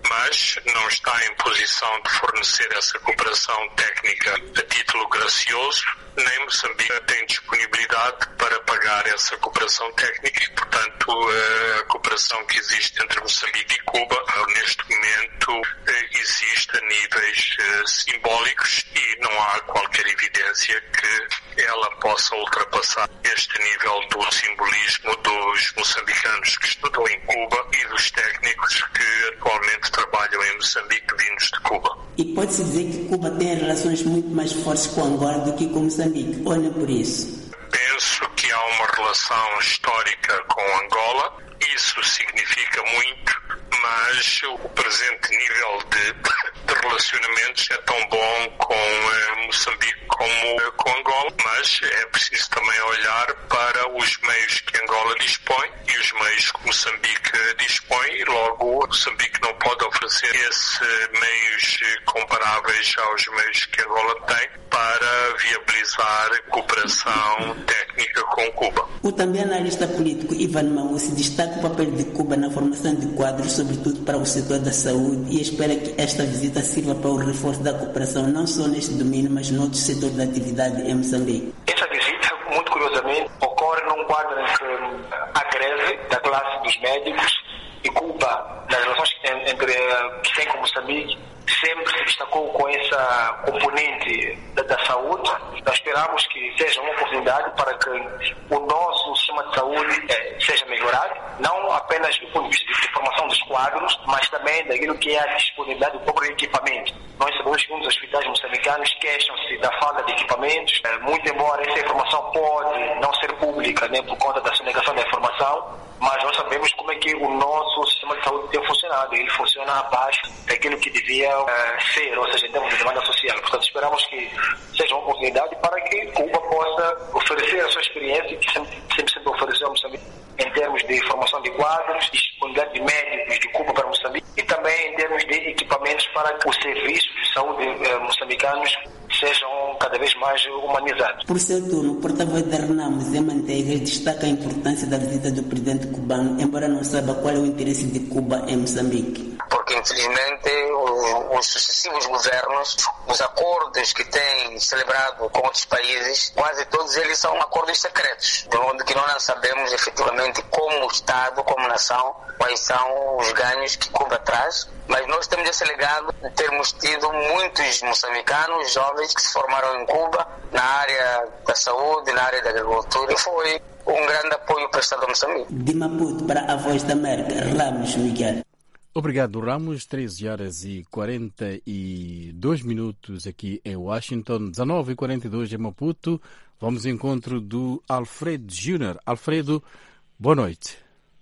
mas não está em posição de fornecer essa cooperação técnica a título gracioso, nem Moçambique tem disponibilidade para pagar essa cooperação técnica e, portanto, a cooperação que existe entre Moçambique e Cuba, neste momento, existe a níveis simbólicos e não há qualquer evidência que ela possa ultrapassar este nível do simbolismo dos moçambicanos que estudam em Cuba e dos técnicos que atualmente trabalham em Moçambique vindos de Cuba. E pode-se dizer que Cuba tem relações muito mais fortes com Angola do que com Moçambique. Olha por isso. Penso que há uma relação histórica com Angola. Isso significa muito, mas o presente nível de, de relacionamentos é tão bom com eh, Moçambique como eh, com Angola, mas é preciso também olhar para os meios que Angola dispõe e os meios que Moçambique dispõe e logo Moçambique não pode oferecer esses meios comparáveis aos meios que Angola tem para viabilizar cooperação técnica com Cuba. O também analista político Ivan Maús destaca o papel de Cuba na formação de quadros, sobretudo para o setor da saúde, e espera que esta visita sirva para o reforço da cooperação não só neste domínio, mas noutros setores da atividade em Moçambique. Essa visita, muito curiosamente, ocorre num quadro em que a greve da classe dos médicos e Cuba, nas relações entre que tem com Moçambique, sempre se destacou com essa componente da, da saúde. Nós esperamos que seja uma oportunidade para que o nosso sistema de saúde eh, seja melhorado, não apenas do ponto de vista de formação dos quadros, mas também daquilo que é a disponibilidade do próprio equipamento. Nós sabemos que uns hospitais moçambicanos queixam-se da falta de equipamentos, eh, muito embora essa informação pode não ser pública, né, por conta da sonegação da informação, mas nós sabemos como é que o nosso sistema de saúde tem funcionado. Ele funciona abaixo daquilo que devia uh, ser, ou seja, em termos de demanda social. Portanto, esperamos que seja uma oportunidade para que Cuba possa oferecer a sua experiência, que sempre, sempre, sempre ofereceu a Moçambique, em termos de formação de quadros, disponibilidade de médicos de Cuba para Moçambique e também em termos de equipamentos para que os serviços de saúde uh, moçambicanos sejam cada vez mais humanizados. Por seu turno, o porta-voz da RENAM, Zé Manteiga, destaca a importância da visita do presidente cubano, embora não saiba qual é o interesse de Cuba em Moçambique. Porque, infelizmente, os, os sucessivos governos, os acordos que têm celebrado com outros países, quase todos eles são acordos secretos, de onde que nós não sabemos efetivamente como Estado, como nação, quais são os ganhos que Cuba traz. Mas nós temos esse legado de termos tido muitos moçambicanos jovens que se formaram em Cuba, na área da saúde, na área da agricultura, e foi um grande apoio prestado a Moçambique. De Maputo para a Voz da América, Ramos Miguel. Obrigado, Ramos. treze horas e quarenta e dois minutos aqui em Washington, dezenove e quarenta e dois em Maputo. Vamos ao encontro do Alfredo Júnior. Alfredo, boa noite.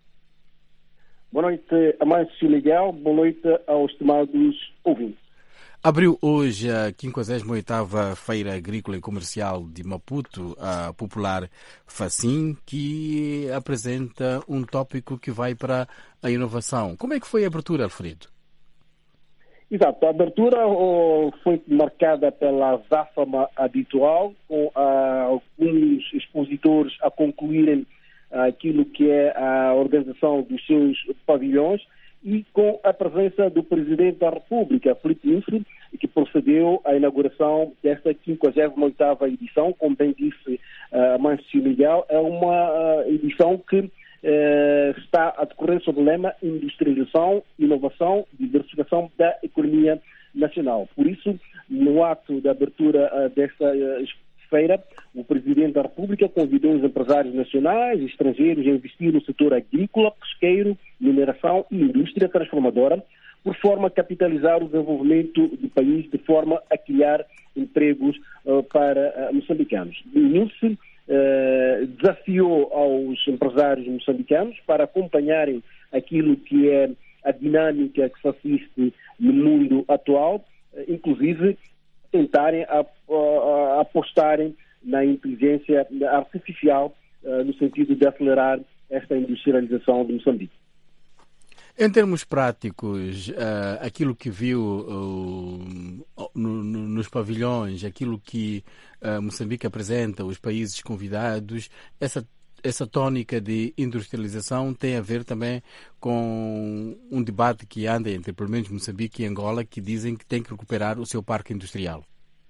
Boa noite, Amâncio Miguel. Boa noite aos estimados ouvintes. Abriu hoje a quinquagésima oitava Feira Agrícola e Comercial de Maputo, a popular FACIM, que apresenta um tópico que vai para a inovação. Como é que foi a abertura, Alfredo? Exato, a abertura oh, foi marcada pela azáfama habitual, com ah, alguns expositores a concluírem ah, aquilo que é a organização dos seus pavilhões, e com a presença do Presidente da República, Filipe Nyusi, que procedeu à inauguração desta quinquagésima oitava edição. Como bem disse uh, Mâncio Miguel, é uma uh, edição que uh, está a decorrer sob o lema Industrialização, Inovação e Diversificação da Economia Nacional. Por isso, no ato de abertura uh, desta uh, feira, o Presidente da República convidou os empresários nacionais e estrangeiros a investir no setor agrícola, pesqueiro, mineração e indústria transformadora, por forma a capitalizar o desenvolvimento do país, de forma a criar empregos uh, para uh, moçambicanos. Nyusi uh, desafiou aos empresários moçambicanos para acompanharem aquilo que é a dinâmica que se assiste no mundo atual, uh, inclusive tentarem a, a, a apostarem na inteligência artificial uh, no sentido de acelerar esta industrialização de Moçambique. Em termos práticos, uh, aquilo que viu uh, no, no, nos pavilhões, aquilo que uh, Moçambique apresenta, os países convidados, essa, essa tónica de industrialização tem a ver também com um debate que anda entre, pelo menos, Moçambique e Angola, que dizem que tem que recuperar o seu parque industrial.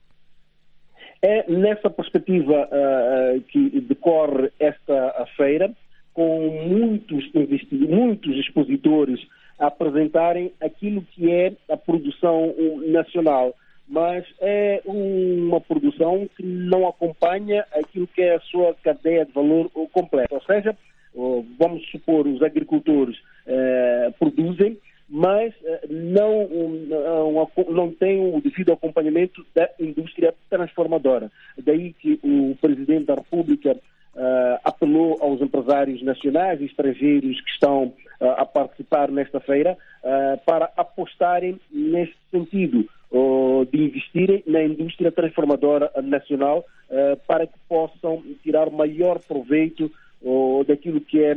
É nessa perspectiva uh, que decorre esta feira, com muitos, muitos expositores a apresentarem aquilo que é a produção nacional, mas é uma produção que não acompanha aquilo que é a sua cadeia de valor completa. Ou seja, vamos supor, os agricultores uh, produzem, mas não, não, não tem o devido acompanhamento da indústria transformadora. Daí que o Presidente da República uh, apelou aos empresários nacionais e estrangeiros que estão uh, a participar nesta feira uh, para apostarem neste sentido, uh, de investirem na indústria transformadora nacional uh, para que possam tirar maior proveito uh, daquilo que é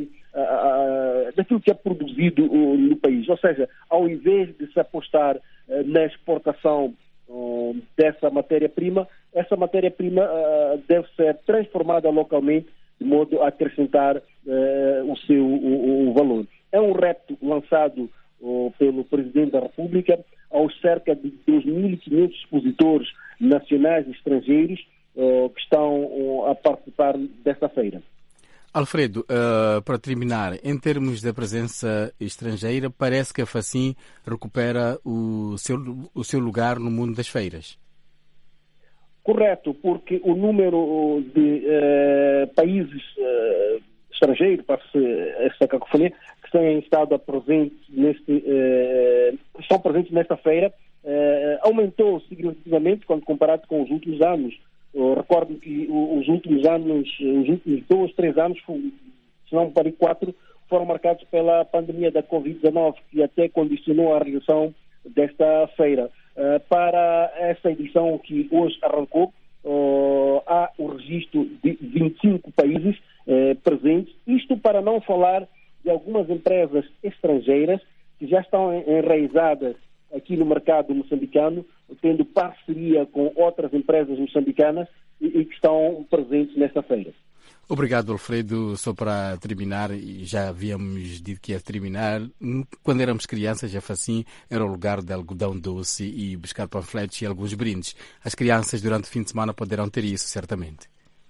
Uh, daquilo que é produzido uh, no país. Ou seja, ao invés de se apostar uh, na exportação uh, dessa matéria-prima, essa matéria-prima uh, deve ser transformada localmente de modo a acrescentar uh, o seu o, o valor. É um repto lançado uh, pelo Presidente da República aos cerca de dois mil e quinhentos expositores nacionais e estrangeiros uh, que estão uh, a participar desta feira. Alfredo, uh, para terminar, em termos da presença estrangeira, parece que a FACIM recupera o seu, o seu lugar no mundo das feiras. Correto, porque o número de uh, países uh, estrangeiros, para essa cacofonia, que têm estado presentes neste, uh, estão presentes nesta feira, uh, aumentou significativamente quando comparado com os últimos anos. Eu recordo que os últimos anos, os últimos dois, três anos, se não para quatro, foram marcados pela pandemia da covid dezenove, que até condicionou a realização desta feira. Uh, para essa edição que hoje arrancou, uh, há o registro de vinte e cinco países uh, presentes, isto para não falar de algumas empresas estrangeiras que já estão enraizadas aqui no mercado moçambicano, tendo parceria com outras empresas moçambicanas e, e que estão presentes nesta feira. Obrigado, Alfredo. Só para terminar, já havíamos dito que ia terminar, quando éramos crianças, a FACIM era o lugar de algodão doce e buscar panfletos e alguns brindes. As crianças, durante o fim de semana, poderão ter isso, certamente.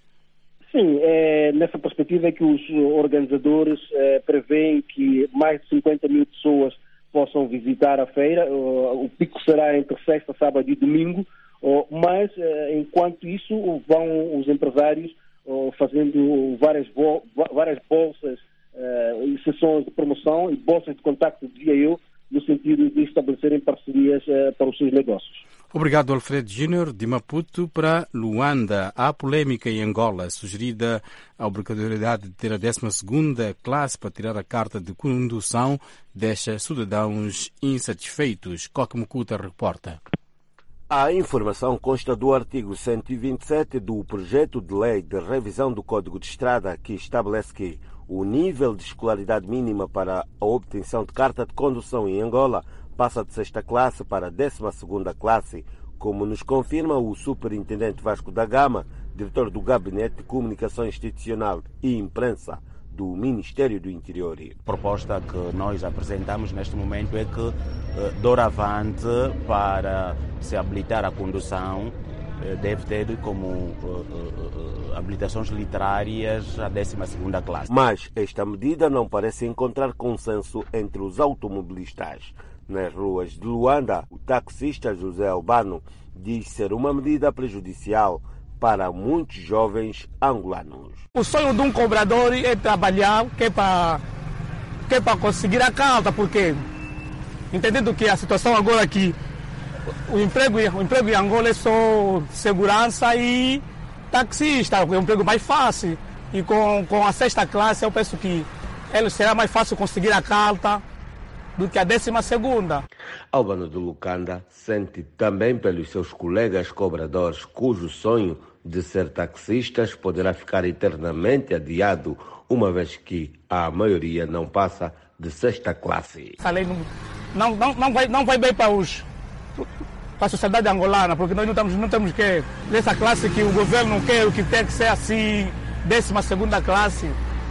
Sim, é nessa perspectiva é que os organizadores é, prevêem que mais de cinquenta mil pessoas possam visitar a feira. O pico será entre sexta, sábado e domingo, mas enquanto isso vão os empresários fazendo várias, várias bolsas e sessões de promoção e bolsas de contacto, dizia eu, no sentido de estabelecerem parcerias para os seus negócios. Obrigado, Alfredo Júnior, de Maputo para Luanda. Há polêmica em Angola, sugerida a obrigatoriedade de ter a décima segunda classe para tirar a carta de condução deixa cidadãos insatisfeitos. Coque Mucuta reporta. A informação consta do artigo cento e vinte e sete do projeto de lei de revisão do Código de Estrada, que estabelece que o nível de escolaridade mínima para a obtenção de carta de condução em Angola passa de sexta classe para décima segunda classe, como nos confirma o superintendente Vasco da Gama, diretor do Gabinete de Comunicação Institucional e Imprensa do Ministério do Interior. A proposta que nós apresentamos neste momento é que, doravante, para se habilitar a condução, deve ter como uh, uh, uh, habilitações literárias a décima segunda classe. Mas esta medida não parece encontrar consenso entre os automobilistas. Nas ruas de Luanda, o taxista José Albano diz ser uma medida prejudicial para muitos jovens angolanos. O sonho de um cobrador é trabalhar, que é para que é para conseguir a carta, porque entendendo que a situação agora aqui, o emprego, o emprego em Angola é só segurança e taxista, é um emprego mais fácil. E com, com a sexta classe eu penso que ele será mais fácil conseguir a carta do que a décima segunda. Albano de Lucanda sente também pelos seus colegas cobradores, cujo sonho de ser taxistas poderá ficar eternamente adiado, uma vez que a maioria não passa de sexta classe. Essa lei não, não, não, não, vai, não vai bem para, os, para a sociedade angolana, porque nós não temos, não temos que, dessa classe que o governo quer, o que tem que ser assim, décima segunda classe.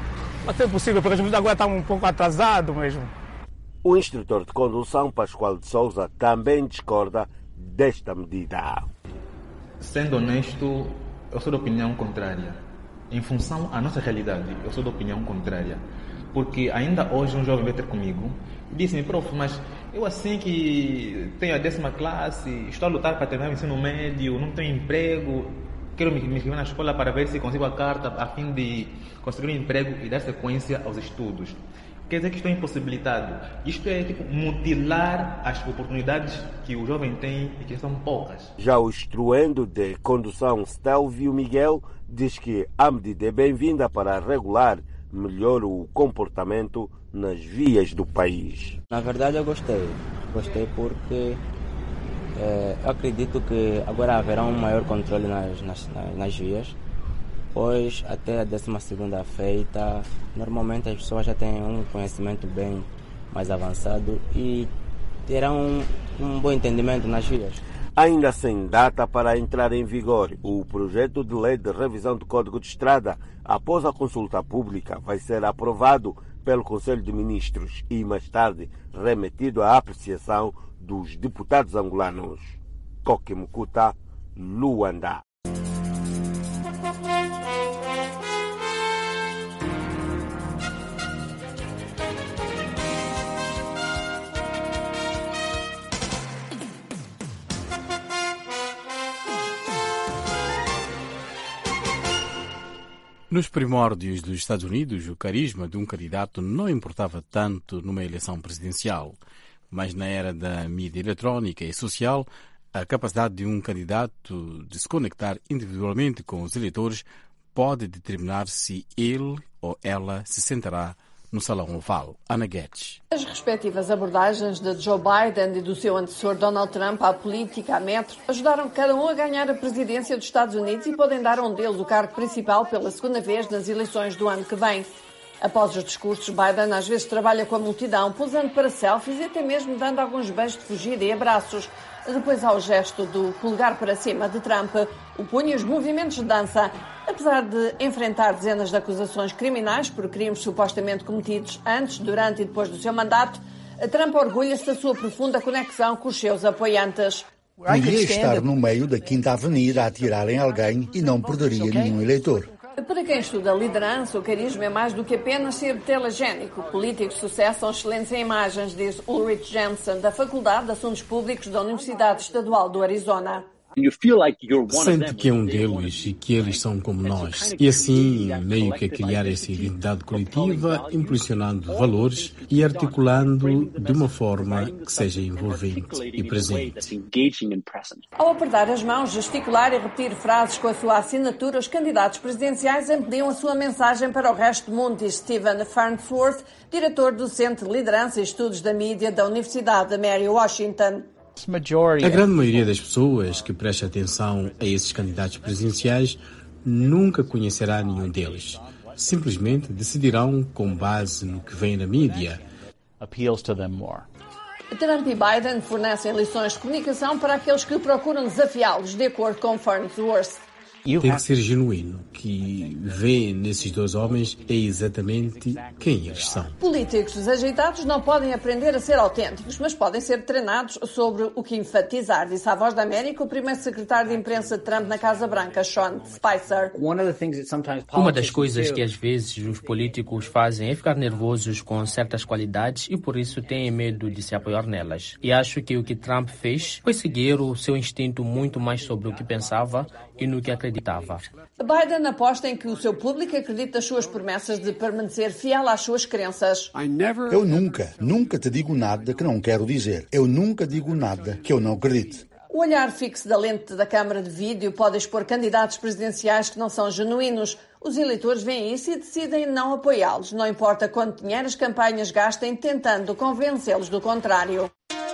Até é possível, porque a gente agora está um pouco atrasado mesmo. O instrutor de condução, Pascoal de Souza, também discorda desta medida. Sendo honesto, eu sou da opinião contrária. Em função à nossa realidade, eu sou da opinião contrária. Porque ainda hoje um jovem veio ter comigo e disse-me, prof, mas eu assim que tenho a décima classe, estou a lutar para terminar o ensino médio, não tenho emprego, quero me inscrever na escola para ver se consigo a carta a fim de conseguir um emprego e dar sequência aos estudos. Quer dizer que estou impossibilitado. Isto é tipo mutilar as oportunidades que o jovem tem e que são poucas. Já o instruendo de condução Stelvio Miguel diz que a medida é bem-vinda para regular melhor o comportamento nas vias do país. Na verdade eu gostei. Gostei porque é, eu acredito que agora haverá um maior controle nas, nas, nas vias. Pois até a décima segunda feita, normalmente as pessoas já têm um conhecimento bem mais avançado e terão um, um bom entendimento nas vias. Ainda sem data para entrar em vigor, o projeto de lei de revisão do Código de Estrada, após a consulta pública, vai ser aprovado pelo Conselho de Ministros e, mais tarde, remetido à apreciação dos deputados angolanos. Coquimucuta, Luanda. Nos primórdios dos Estados Unidos, o carisma de um candidato não importava tanto numa eleição presidencial. Mas na era da mídia eletrónica e social, a capacidade de um candidato de se conectar individualmente com os eleitores pode determinar se ele ou ela se sentará no Salão Oval. Ana Guedes. As respectivas abordagens de Joe Biden e do seu antecessor Donald Trump à política, à metro, ajudaram cada um a ganhar a presidência dos Estados Unidos e podem dar a um deles o cargo principal pela segunda vez nas eleições do ano que vem. Após os discursos, Biden às vezes trabalha com a multidão, posando para selfies e até mesmo dando alguns beijos de fugida e abraços. Depois há o gesto do polegar para cima de Trump, o punho e os movimentos de dança. Apesar de enfrentar dezenas de acusações criminais por crimes supostamente cometidos antes, durante e depois do seu mandato, Trump orgulha-se da sua profunda conexão com os seus apoiantes. Podia estar no meio da Quinta Avenida a atirar em alguém e não perderia nenhum eleitor. Para quem estuda liderança, o carisma é mais do que apenas ser telegénico. Políticos de sucesso são excelentes em imagens, diz Ulrich Jensen, da Faculdade de Assuntos Públicos da Universidade Estadual do Arizona. Sente que é um deles e que eles são como nós. E assim, meio que a criar essa identidade coletiva, impulsionando valores e articulando de uma forma que seja envolvente e presente. Ao apertar as mãos, gesticular e repetir frases com a sua assinatura, os candidatos presidenciais embediam a sua mensagem para o resto do mundo, diz Stephen Farnsworth, diretor do Centro de Liderança e Estudos da Mídia da Universidade de Mary Washington. A grande maioria das pessoas que presta atenção a esses candidatos presidenciais nunca conhecerá nenhum deles. Simplesmente decidirão com base no que vem na mídia. Trump e Biden fornecem lições de comunicação para aqueles que procuram desafiá-los, de acordo com Farnsworth. Tem que ser genuíno. O que vê nesses dois homens é exatamente quem eles são. Políticos desajeitados não podem aprender a ser autênticos, mas podem ser treinados sobre o que enfatizar, disse à Voz da América o primeiro secretário de imprensa de Trump na Casa Branca, Sean Spicer. Uma das coisas que às vezes os políticos fazem é ficar nervosos com certas qualidades e por isso têm medo de se apoiar nelas. E acho que o que Trump fez foi seguir o seu instinto muito mais sobre o que pensava e no que acreditava. Biden aposta em que o seu público acredita nas suas promessas de permanecer fiel às suas crenças. Eu nunca, nunca te digo nada que não quero dizer. Eu nunca digo nada que eu não acredite. O olhar fixo da lente da câmara de vídeo pode expor candidatos presidenciais que não são genuínos. Os eleitores veem isso e decidem não apoiá-los. Não importa quanto dinheiro as campanhas gastem tentando convencê-los do contrário.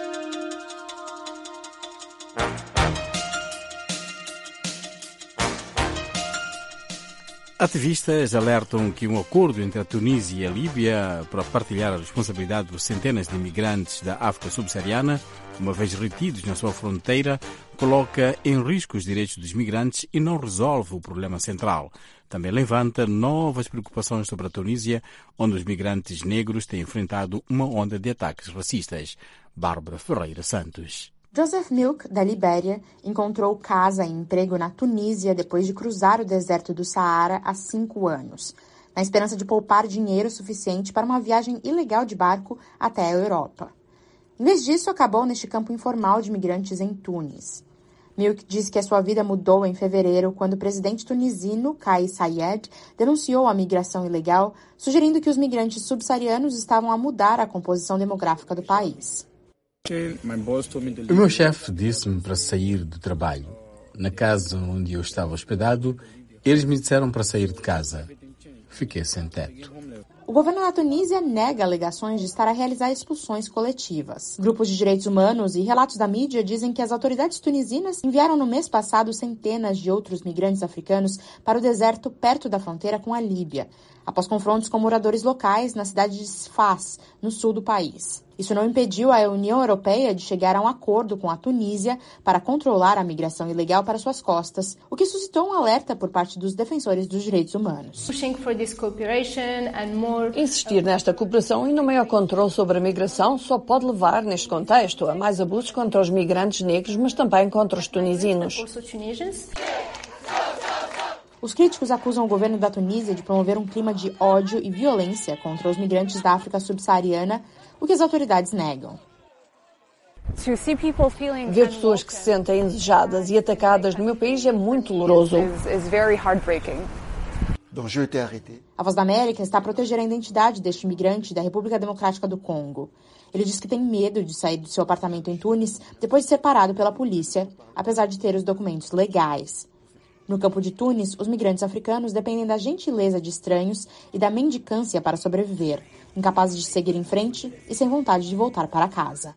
Ativistas alertam que um acordo entre a Tunísia e a Líbia para partilhar a responsabilidade por centenas de imigrantes da África subsaariana, uma vez retidos na sua fronteira, coloca em risco os direitos dos migrantes e não resolve o problema central. Também levanta novas preocupações sobre a Tunísia, onde os migrantes negros têm enfrentado uma onda de ataques racistas. Bárbara Ferreira Santos. Joseph Milk, da Libéria, encontrou casa e emprego na Tunísia depois de cruzar o deserto do Saara há cinco anos, na esperança de poupar dinheiro suficiente para uma viagem ilegal de barco até a Europa. Em vez disso, acabou neste campo informal de imigrantes em Tunis. Milk disse que a sua vida mudou em fevereiro, quando o presidente tunisino, Kais Saied, denunciou a migração ilegal, sugerindo que os migrantes subsaarianos estavam a mudar a composição demográfica do país. O meu chefe disse-me para sair do trabalho. Na casa onde eu estava hospedado, eles me disseram para sair de casa. Fiquei sem teto. O governo da Tunísia nega alegações de estar a realizar expulsões coletivas. Grupos de direitos humanos e relatos da mídia dizem que as autoridades tunisinas enviaram no mês passado centenas de outros migrantes africanos para o deserto perto da fronteira com a Líbia, após confrontos com moradores locais na cidade de Sfax, no sul do país. Isso não impediu a União Europeia de chegar a um acordo com a Tunísia para controlar a migração ilegal para suas costas, o que suscitou um alerta por parte dos defensores dos direitos humanos. Insistir nesta cooperação e no maior controle sobre a migração só pode levar, neste contexto, a mais abusos contra os migrantes negros, mas também contra os tunisinos. Os críticos acusam o governo da Tunísia de promover um clima de ódio e violência contra os migrantes da África subsaariana, o que as autoridades negam. Ver pessoas que se sentem indesejadas e atacadas no meu país é muito doloroso. A Voz da América está a proteger a identidade deste imigrante da República Democrática do Congo. Ele diz que tem medo de sair do seu apartamento em Tunis depois de ser parado pela polícia, apesar de ter os documentos legais. No campo de Tunis, os migrantes africanos dependem da gentileza de estranhos e da mendicância para sobreviver, incapazes de seguir em frente e sem vontade de voltar para casa.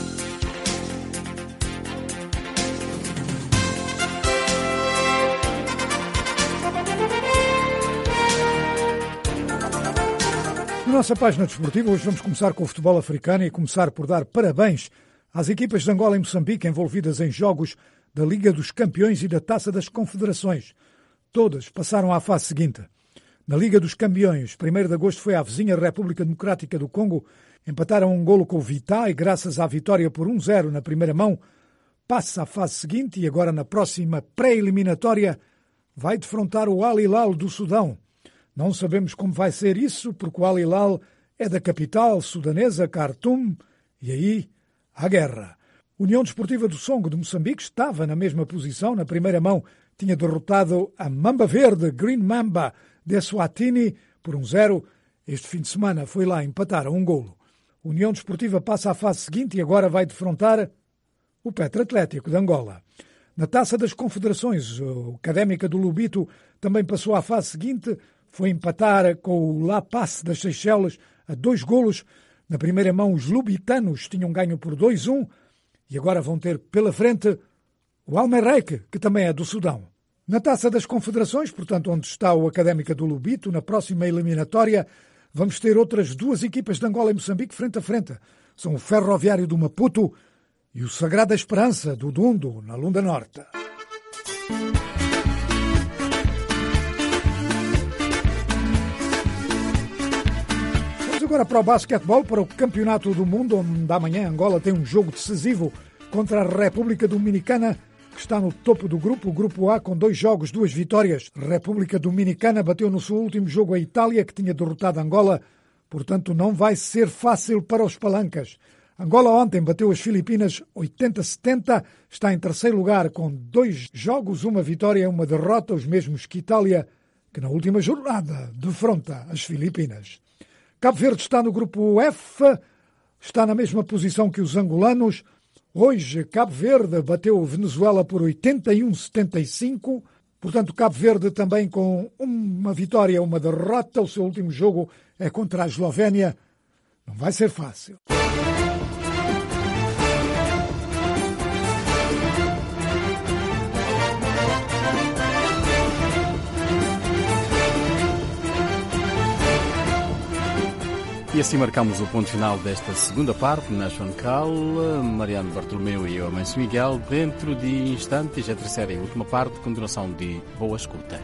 Na nossa página desportiva, hoje vamos começar com o futebol africano e começar por dar parabéns às equipas de Angola e Moçambique envolvidas em jogos da Liga dos Campeões e da Taça das Confederações. Todas passaram à fase seguinte. Na Liga dos Campeões, primeiro de agosto foi a vizinha República Democrática do Congo. Empataram um golo com o Vita e, graças à vitória por um zero na primeira mão, passa à fase seguinte e agora na próxima pré-eliminatória vai defrontar o Al Hilal do Sudão. Não sabemos como vai ser isso, porque o Al Hilal é da capital sudanesa, Khartoum, e aí há guerra. União Desportiva do Songo de Moçambique estava na mesma posição. Na primeira mão tinha derrotado a Mamba Verde, Green Mamba, de Eswatini, por um zero. Este fim de semana foi lá empatar a um golo. União Desportiva passa à fase seguinte e agora vai defrontar o Petro Atlético de Angola. Na Taça das Confederações, o Académica do Lubito também passou à fase seguinte. Foi empatar com o La Paz das Seychelles a dois golos. Na primeira mão, os lubitanos tinham ganho por dois a um. E agora vão ter pela frente o Al-Merreikh, que também é do Sudão. Na Taça das Confederações, portanto, onde está o Académica do Lubito, na próxima eliminatória, vamos ter outras duas equipas de Angola e Moçambique frente a frente. São o Ferroviário do Maputo e o Sagrada Esperança do Dundo, na Lunda Norte. Agora para o basquetebol, para o Campeonato do Mundo, onde amanhã Angola tem um jogo decisivo contra a República Dominicana, que está no topo do grupo, o Grupo A, com dois jogos, duas vitórias. A República Dominicana bateu no seu último jogo a Itália, que tinha derrotado Angola, portanto não vai ser fácil para os palancas. Angola ontem bateu as Filipinas oitenta a setenta, está em terceiro lugar com dois jogos, uma vitória e uma derrota, os mesmos que Itália, que na última jornada defronta as Filipinas. Cabo Verde está no grupo F, está na mesma posição que os angolanos. Hoje, Cabo Verde bateu Venezuela por oitenta e um a setenta e cinco. Portanto, Cabo Verde também com uma vitória e uma derrota. O seu último jogo é contra a Eslovénia. Não vai ser fácil. E assim marcamos o ponto final desta segunda parte, National Call. Mariano Bartolomeu e eu, Amancio Miguel. Dentro de instantes, a terceira e última parte, continuação de Boa Escuta.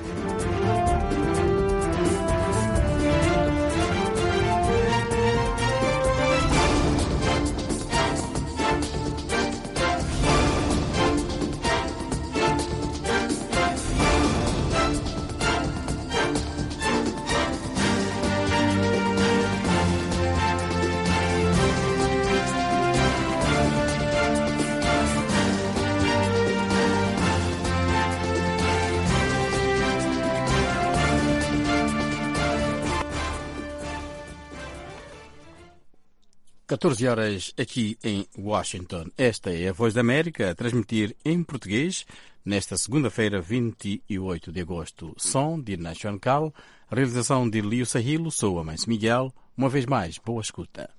catorze horas aqui em Washington. Esta é a Voz da América a transmitir em português nesta segunda-feira, vinte e oito de agosto. Som de National Call, realização de Lio Sahilo, sou Amancio Miguel. Uma vez mais, boa escuta.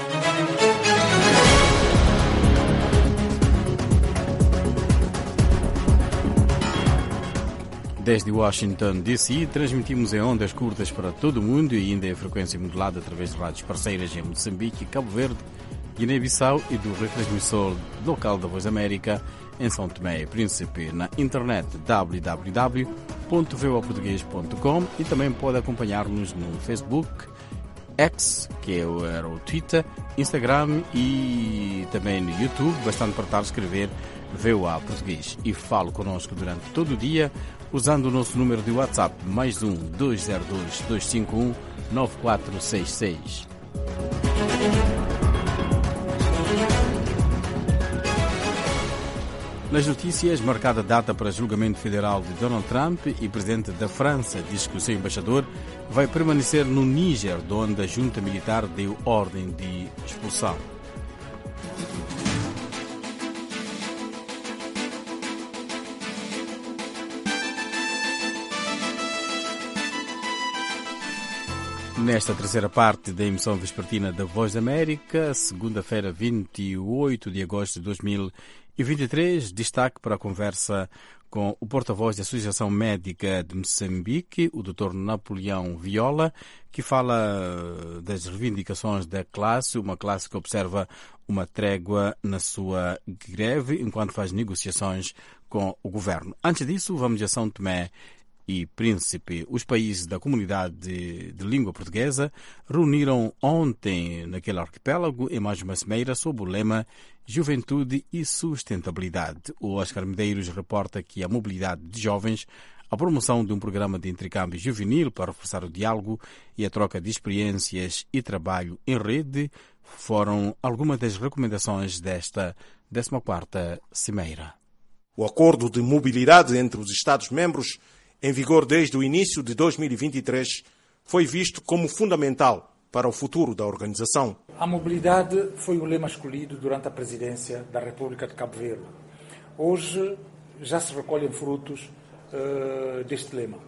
Desde Washington, D C, transmitimos em ondas curtas para todo o mundo e ainda em frequência modulada através de rádios parceiras em Moçambique, Cabo Verde, Guiné-Bissau e do retransmissor local da Voz da América em São Tomé e Príncipe, na internet w w w ponto voa português ponto com e também pode acompanhar-nos no Facebook, X, que era o Twitter, Instagram e também no YouTube, bastante para estar a escrever V O A Português. E falo connosco durante todo o dia usando o nosso número de WhatsApp, mais um dois zero dois, dois cinco um, nove quatro seis seis. Nas notícias, marcada data para julgamento federal de Donald Trump e presidente da França diz que o seu embaixador vai permanecer no Níger, de onde a junta militar deu ordem de expulsão. Nesta terceira parte da emissão vespertina da Voz da América, segunda-feira, vinte e oito de agosto de dois mil e vinte e três, destaque para a conversa com o porta-voz da Associação Médica de Moçambique, o doutor Napoleão Viola, que fala das reivindicações da classe, uma classe que observa uma trégua na sua greve enquanto faz negociações com o governo. Antes disso, vamos a São Tomé e Príncipe. Os países da comunidade de, de língua portuguesa reuniram ontem naquele arquipélago em mais uma cimeira sob o lema Juventude e Sustentabilidade. O Oscar Medeiros reporta que a mobilidade de jovens, a promoção de um programa de intercâmbio juvenil para reforçar o diálogo e a troca de experiências e trabalho em rede foram algumas das recomendações desta décima quarta cimeira. O acordo de mobilidade entre os Estados-membros, em vigor desde o início de dois mil e vinte e três, foi visto como fundamental para o futuro da organização. A mobilidade foi o lema escolhido durante a presidência da República de Cabo Verde. Hoje já se recolhem frutos uh, deste lema.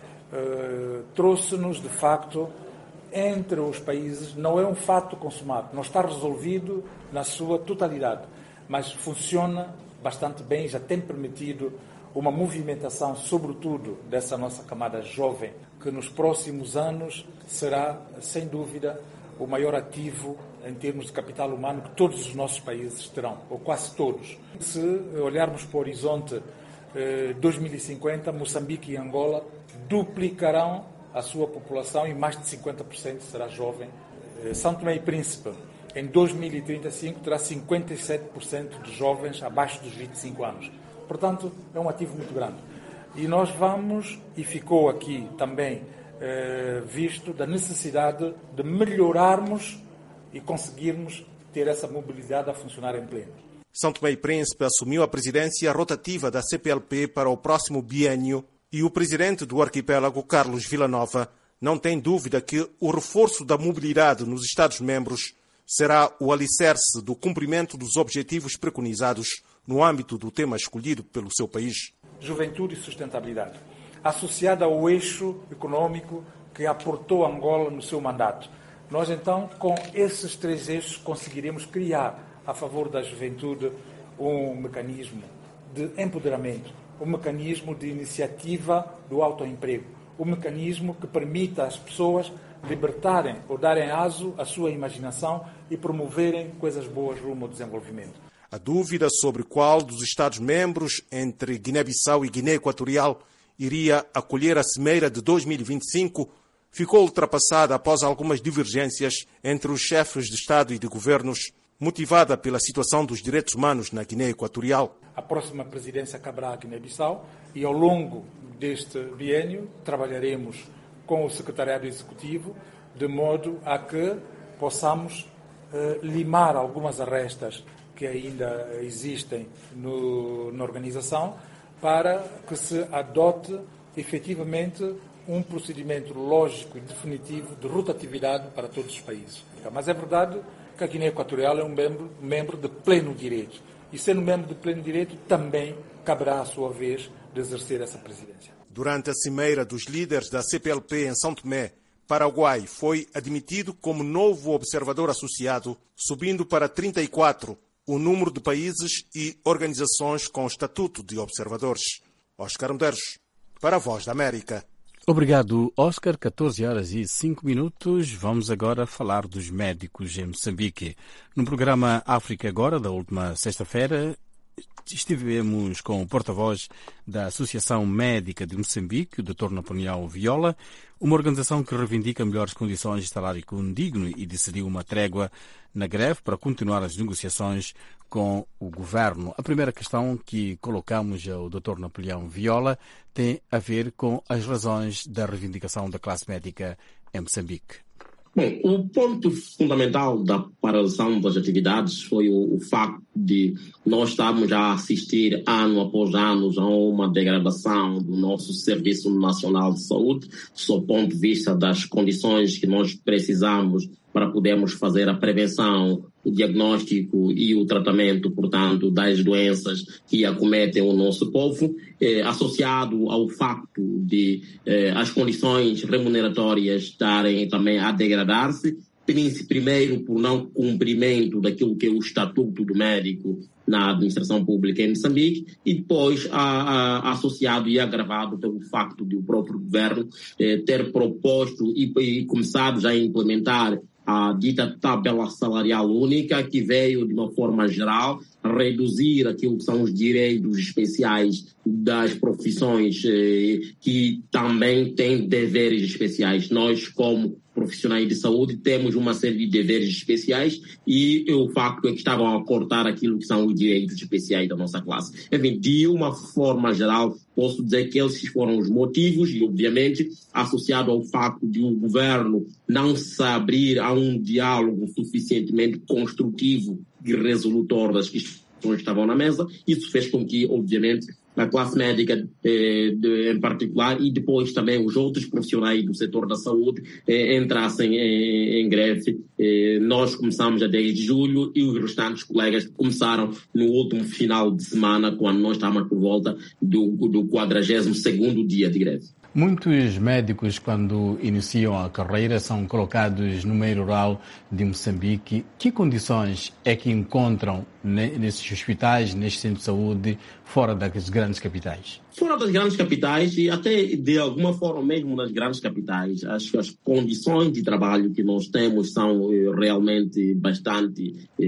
Uh, trouxe-nos, de facto, entre os países, não é um fato consumado, não está resolvido na sua totalidade, mas funciona bastante bem, já tem permitido uma movimentação, sobretudo, dessa nossa camada jovem, que nos próximos anos será, sem dúvida, o maior ativo em termos de capital humano que todos os nossos países terão, ou quase todos. Se olharmos para o horizonte eh, dois mil e cinquenta, Moçambique e Angola duplicarão a sua população e mais de cinquenta por cento será jovem. Eh, São Tomé e Príncipe, em dois mil e trinta e cinco, terá cinquenta e sete por cento de jovens abaixo dos vinte e cinco anos. Portanto, é um ativo muito grande. E nós vamos, e ficou aqui também eh, visto, da necessidade de melhorarmos e conseguirmos ter essa mobilidade a funcionar em pleno. São Tomé e Príncipe assumiu a presidência rotativa da C P L P para o próximo biênio e o presidente do arquipélago, Carlos Villanova, não tem dúvida que o reforço da mobilidade nos Estados-membros será o alicerce do cumprimento dos objetivos preconizados no âmbito do tema escolhido pelo seu país. Juventude e sustentabilidade, associada ao eixo econômico que aportou Angola no seu mandato. Nós, então, com esses três eixos, conseguiremos criar, a favor da juventude, um mecanismo de empoderamento, um mecanismo de iniciativa do autoemprego, o mecanismo que permita às pessoas libertarem ou darem aso à sua imaginação e promoverem coisas boas rumo ao desenvolvimento. A dúvida sobre qual dos Estados-membros, entre Guiné-Bissau e Guiné Equatorial, iria acolher a Cimeira de dois mil e vinte e cinco ficou ultrapassada após algumas divergências entre os chefes de Estado e de governos, motivada pela situação dos direitos humanos na Guiné Equatorial. A próxima presidência caberá à Guiné-Bissau e ao longo deste biênio trabalharemos com o Secretariado Executivo de modo a que possamos eh, limar algumas arestas que ainda existem no, na organização para que se adote efetivamente um procedimento lógico e definitivo de rotatividade para todos os países. Mas é verdade que a Guiné Equatorial é um membro, membro de pleno direito. E sendo membro de pleno direito, também caberá, à sua vez, de exercer essa presidência. Durante a cimeira dos líderes da C P L P em São Tomé, Paraguai foi admitido como novo observador associado, subindo para trinta e quatro o número de países e organizações com estatuto de observadores. Oscar Medeiros, para a Voz da América. Obrigado, Oscar. catorze horas e cinco minutos. Vamos agora falar dos médicos em Moçambique. No programa África Agora, da última sexta-feira, estivemos com o porta-voz da Associação Médica de Moçambique, o doutor Napoleão Viola, uma organização que reivindica melhores condições de salário digno e decidiu uma trégua na greve para continuar as negociações com o governo. A primeira questão que colocamos ao doutor Napoleão Viola tem a ver com as razões da reivindicação da classe médica em Moçambique. Bom, o ponto fundamental da paralisação das atividades foi o, o facto de nós estarmos a assistir ano após ano a uma degradação do nosso Serviço Nacional de Saúde, sob o ponto de vista das condições que nós precisamos para podermos fazer a prevenção, o diagnóstico e o tratamento, portanto, das doenças que acometem o nosso povo, eh, associado ao facto de eh, as condições remuneratórias estarem também a degradar-se, primeiro por não cumprimento daquilo que é o estatuto do médico na administração pública em Moçambique, e depois a, a, associado e agravado pelo facto de o próprio governo eh, ter proposto e, e começado já a implementar a dita tabela salarial única, que veio de uma forma geral reduzir aquilo que são os direitos especiais das profissões eh, que também têm deveres especiais. Nós, como profissionais de saúde, temos uma série de deveres especiais e o facto é que estavam a cortar aquilo que são os direitos especiais da nossa classe. Enfim, de uma forma geral, posso dizer que esses foram os motivos e, obviamente, associado ao facto de o governo não se abrir a um diálogo suficientemente construtivo e resolutor das questões que estavam na mesa, isso fez com que, obviamente, a classe médica eh, de, em particular e depois também os outros profissionais do setor da saúde eh, entrassem em, em greve. Eh, nós começamos a dez de julho e os restantes colegas começaram no último final de semana, quando nós estávamos por volta do, do quadragésimo segundo dia de greve. Muitos médicos, quando iniciam a carreira, são colocados no meio rural de Moçambique. Que condições é que encontram nesses hospitais, nestes centros de saúde, fora das grandes capitais? Fora das grandes capitais e até de alguma forma mesmo nas grandes capitais, acho que as condições de trabalho que nós temos são eh, realmente bastante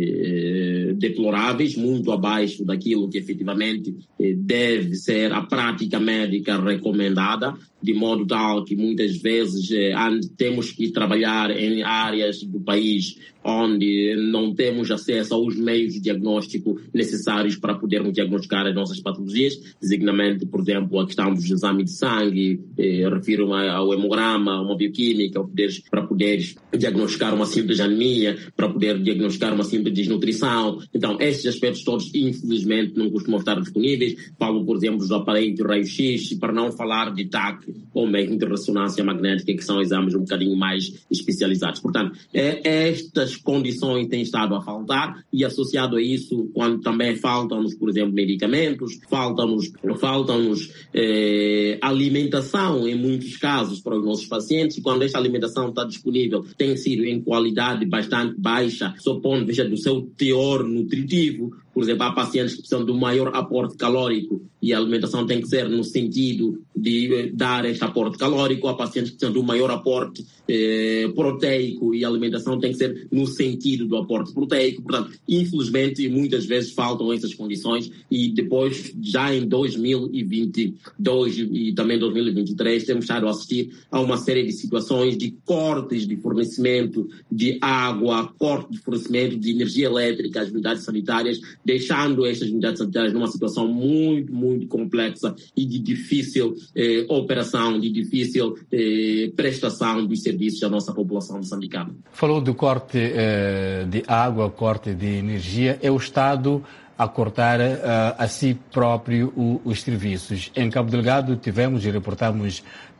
eh, deploráveis, muito abaixo daquilo que efetivamente eh, deve ser a prática médica recomendada, de modo tal que muitas vezes eh, temos que trabalhar em áreas do país onde não temos acesso aos meios de diagnóstico necessários para podermos diagnosticar as nossas patologias, designadamente, por exemplo, a questão dos exames de sangue, eh, refiro ao hemograma, uma bioquímica, poderes, para poderes diagnosticar uma simples anemia, para poder diagnosticar uma simples desnutrição. Então, esses aspectos todos, infelizmente, não costumam estar disponíveis. Falo, por exemplo, do aparelho de raio-x, para não falar de T A C ou mesmo de ressonância magnética, que são exames um bocadinho mais especializados. Portanto, é, estas condições têm estado a faltar e, associado a isso, quando também faltam-nos, por exemplo, medicamentos, faltam-nos faltam-nos eh, alimentação, em muitos casos, para os nossos pacientes, e quando esta alimentação está disponível, tem sido em qualidade bastante baixa, sob o ponto de vista do seu teor nutritivo, Por exemplo, há pacientes que precisam de um maior aporte calórico e a alimentação tem que ser no sentido de eh, dar este aporte calórico. Há pacientes que precisam de um maior aporte eh, proteico e a alimentação tem que ser no sentido do aporte proteico. Portanto, infelizmente, muitas vezes faltam essas condições e depois, já em dois mil e vinte e dois e também dois mil e vinte e três, temos estado a assistir a uma série de situações de cortes de fornecimento de água, corte de fornecimento de energia elétrica às unidades sanitárias, deixando estas unidades sanitárias numa situação muito, muito complexa e de difícil eh, operação, de difícil eh, prestação dos serviços da nossa população moçambicana. Falou do corte eh, de água, corte de energia. É o Estado a cortar uh, a si próprio o, os serviços. Em Cabo Delgado tivemos e reportamos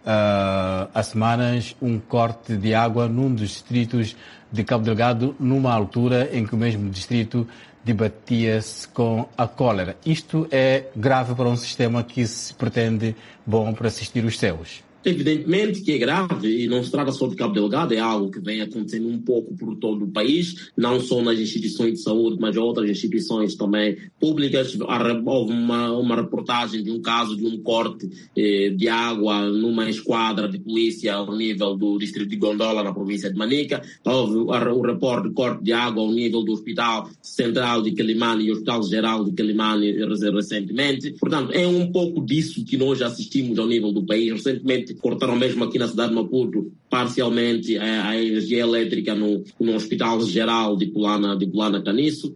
uh, há semanas um corte de água num dos distritos de Cabo Delgado, numa altura em que o mesmo distrito debatia-se com a cólera. Isto é grave para um sistema que se pretende bom para assistir os seus. Evidentemente que é grave e não se trata só de Cabo Delgado, é algo que vem acontecendo um pouco por todo o país, não só nas instituições de saúde, mas outras instituições também públicas. Houve uma, uma reportagem de um caso de um corte eh, de água numa esquadra de polícia ao nível do distrito de Gondola, na província de Manica. Houve o reporte de corte de água ao nível do Hospital Central de Quelimane e Hospital Geral de Quelimane recentemente. Portanto, é um pouco disso que nós assistimos ao nível do país. Recentemente, cortaram mesmo aqui na cidade de Maputo parcialmente a, a energia elétrica no, no Hospital Geral de Pulana, de Pulana Caniço.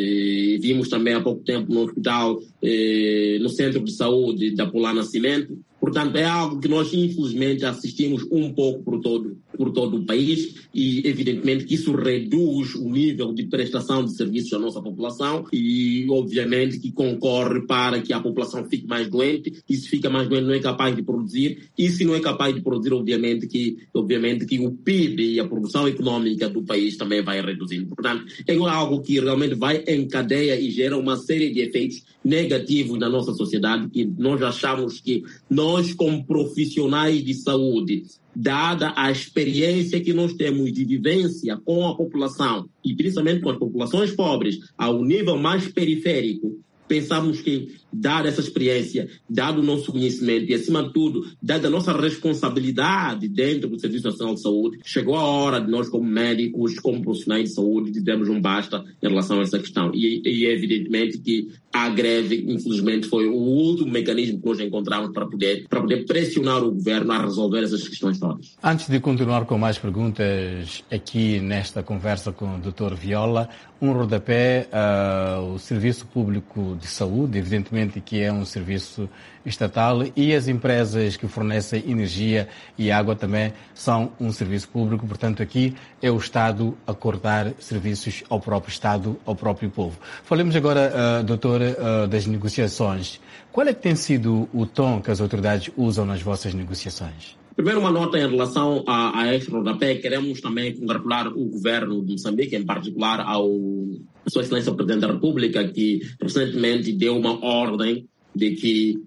E vimos também há pouco tempo no hospital, eh, no Centro de Saúde da Pulana Cimento. Portanto, é algo que nós, infelizmente, assistimos um pouco por todo, por todo o país e, evidentemente, que isso reduz o nível de prestação de serviços à nossa população e, obviamente, que concorre para que a população fique mais doente e, se fica mais doente, não é capaz de produzir e, se não é capaz de produzir, obviamente, que, obviamente, que o P I B e a produção econômica do país também vai reduzindo. Portanto, é algo que realmente vai em cadeia e gera uma série de efeitos negativos na nossa sociedade e nós achamos que nós, como profissionais de saúde, dada a experiência que nós temos de vivência com a população, e principalmente com as populações pobres, ao nível mais periférico, pensamos que, dada essa experiência, dado o nosso conhecimento e, acima de tudo, dada a nossa responsabilidade dentro do Serviço Nacional de Saúde, chegou a hora de nós, como médicos, como profissionais de saúde, dizermos um basta em relação a essa questão. E, e é evidentemente que a greve, infelizmente, foi o último mecanismo que nós encontramos para poder, para poder pressionar o governo a resolver essas questões todas. Antes de continuar com mais perguntas aqui nesta conversa com o doutor Viola, um rodapé, uh, o Serviço Público de Saúde, evidentemente que é um serviço estatal, e as empresas que fornecem energia e água também são um serviço público, portanto aqui é o Estado a cortar serviços ao próprio Estado, ao próprio povo. Falemos agora, uh, doutor, uh, das negociações. Qual é que tem sido o tom que as autoridades usam nas vossas negociações? Primeiro, uma nota em relação a, a este rodapé. Queremos também congratular o governo de Moçambique, em particular ao Sua Excelência o Presidente da República, que recentemente deu uma ordem de que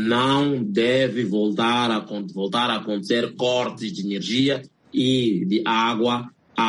não deve voltar a, voltar a acontecer cortes de energia e de água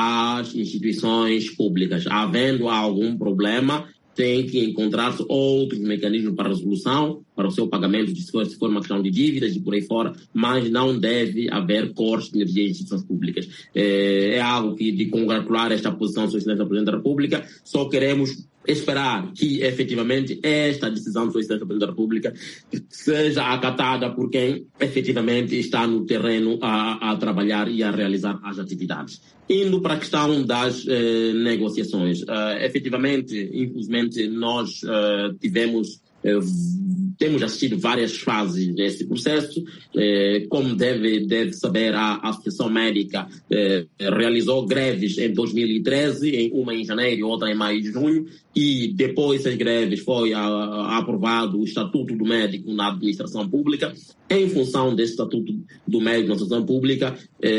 às instituições públicas. Havendo algum problema, tem que encontrar-se outros mecanismos para resolução, para o seu pagamento, se for, se for uma questão de dívidas e por aí fora, mas não deve haver cortes de energia em instituições públicas. É, é algo que, de congratular esta posição do Sua Excelência Presidente da República, só queremos esperar que, efetivamente, esta decisão do Sua Excelência Presidente da República seja acatada por quem, efetivamente, está no terreno a, a trabalhar e a realizar as atividades. Indo para a questão das eh, negociações, eh, efetivamente, infelizmente, nós eh, tivemos eh, temos assistido várias fases desse processo. Eh, como deve, deve saber, a Associação Médica eh, realizou greves em dois mil e treze, em uma em janeiro e outra em maio e junho, e depois das greves foi a, a, aprovado o Estatuto do Médico na Administração Pública. Em função desse Estatuto do Médico na Administração Pública,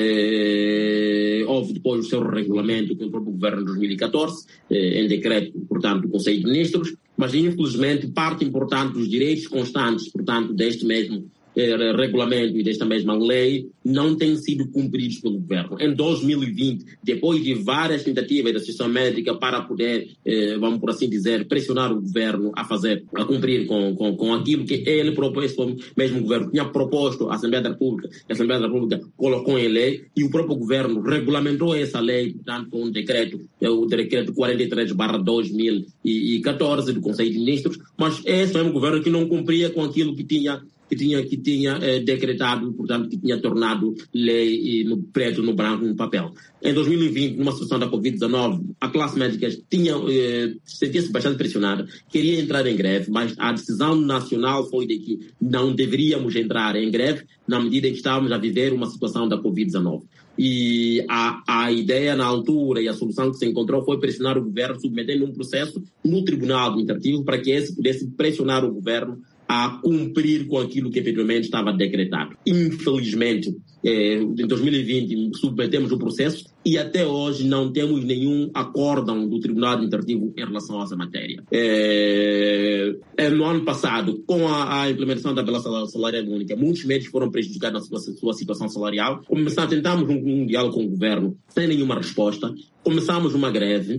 eh, houve depois o seu regulamento pelo próprio governo de dois mil e catorze, eh, em decreto, portanto, do Conselho de Ministros, mas infelizmente parte importante dos direitos constantes, portanto, deste mesmo eh, regulamento e desta mesma lei não têm sido cumpridos pelo governo. Em dois mil e vinte, depois de várias tentativas da Associação Médica para poder, eh, vamos por assim dizer, pressionar o governo a fazer, a cumprir com, com, com aquilo que ele propôs, o mesmo governo tinha proposto à Assembleia da República, a Assembleia da República colocou em lei e o próprio governo regulamentou essa lei, portanto, com um decreto, é o decreto quarenta e três barra dois mil e catorze do Conselho de Ministros, mas esse mesmo governo que não cumpria com aquilo que tinha que tinha, que tinha eh, decretado, portanto, que tinha tornado lei eh, no preto, no branco, no papel. Em dois mil e vinte, numa situação da covid dezenove, a classe médica tinha, eh, sentia-se bastante pressionada, queria entrar em greve, mas a decisão nacional foi de que não deveríamos entrar em greve na medida em que estávamos a viver uma situação da covid dezenove. E a, a ideia na altura e a solução que se encontrou foi pressionar o governo, submetendo um processo no Tribunal Administrativo para que esse pudesse pressionar o governo a cumprir com aquilo que efetivamente estava decretado. Infelizmente, eh, em dois mil e vinte submetemos o processo e até hoje não temos nenhum acórdão do Tribunal Administrativo em relação a essa matéria. Eh, no ano passado, com a, a implementação da tabela salarial única, muitos médicos foram prejudicados na sua, sua situação salarial. Começamos, tentamos um, um diálogo com o governo sem nenhuma resposta. Começamos uma greve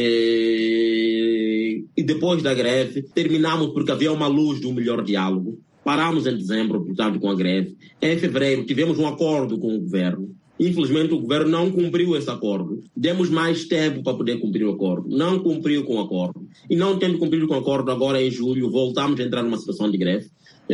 eh, e depois da greve terminamos porque havia uma luz de um melhor diálogo. Paramos em dezembro, portanto, com a greve. Em fevereiro tivemos um acordo com o governo. Infelizmente o governo não cumpriu esse acordo. Demos mais tempo para poder cumprir o acordo. Não cumpriu com o acordo. E não tendo cumprido com o acordo, agora em julho voltamos a entrar numa situação de greve.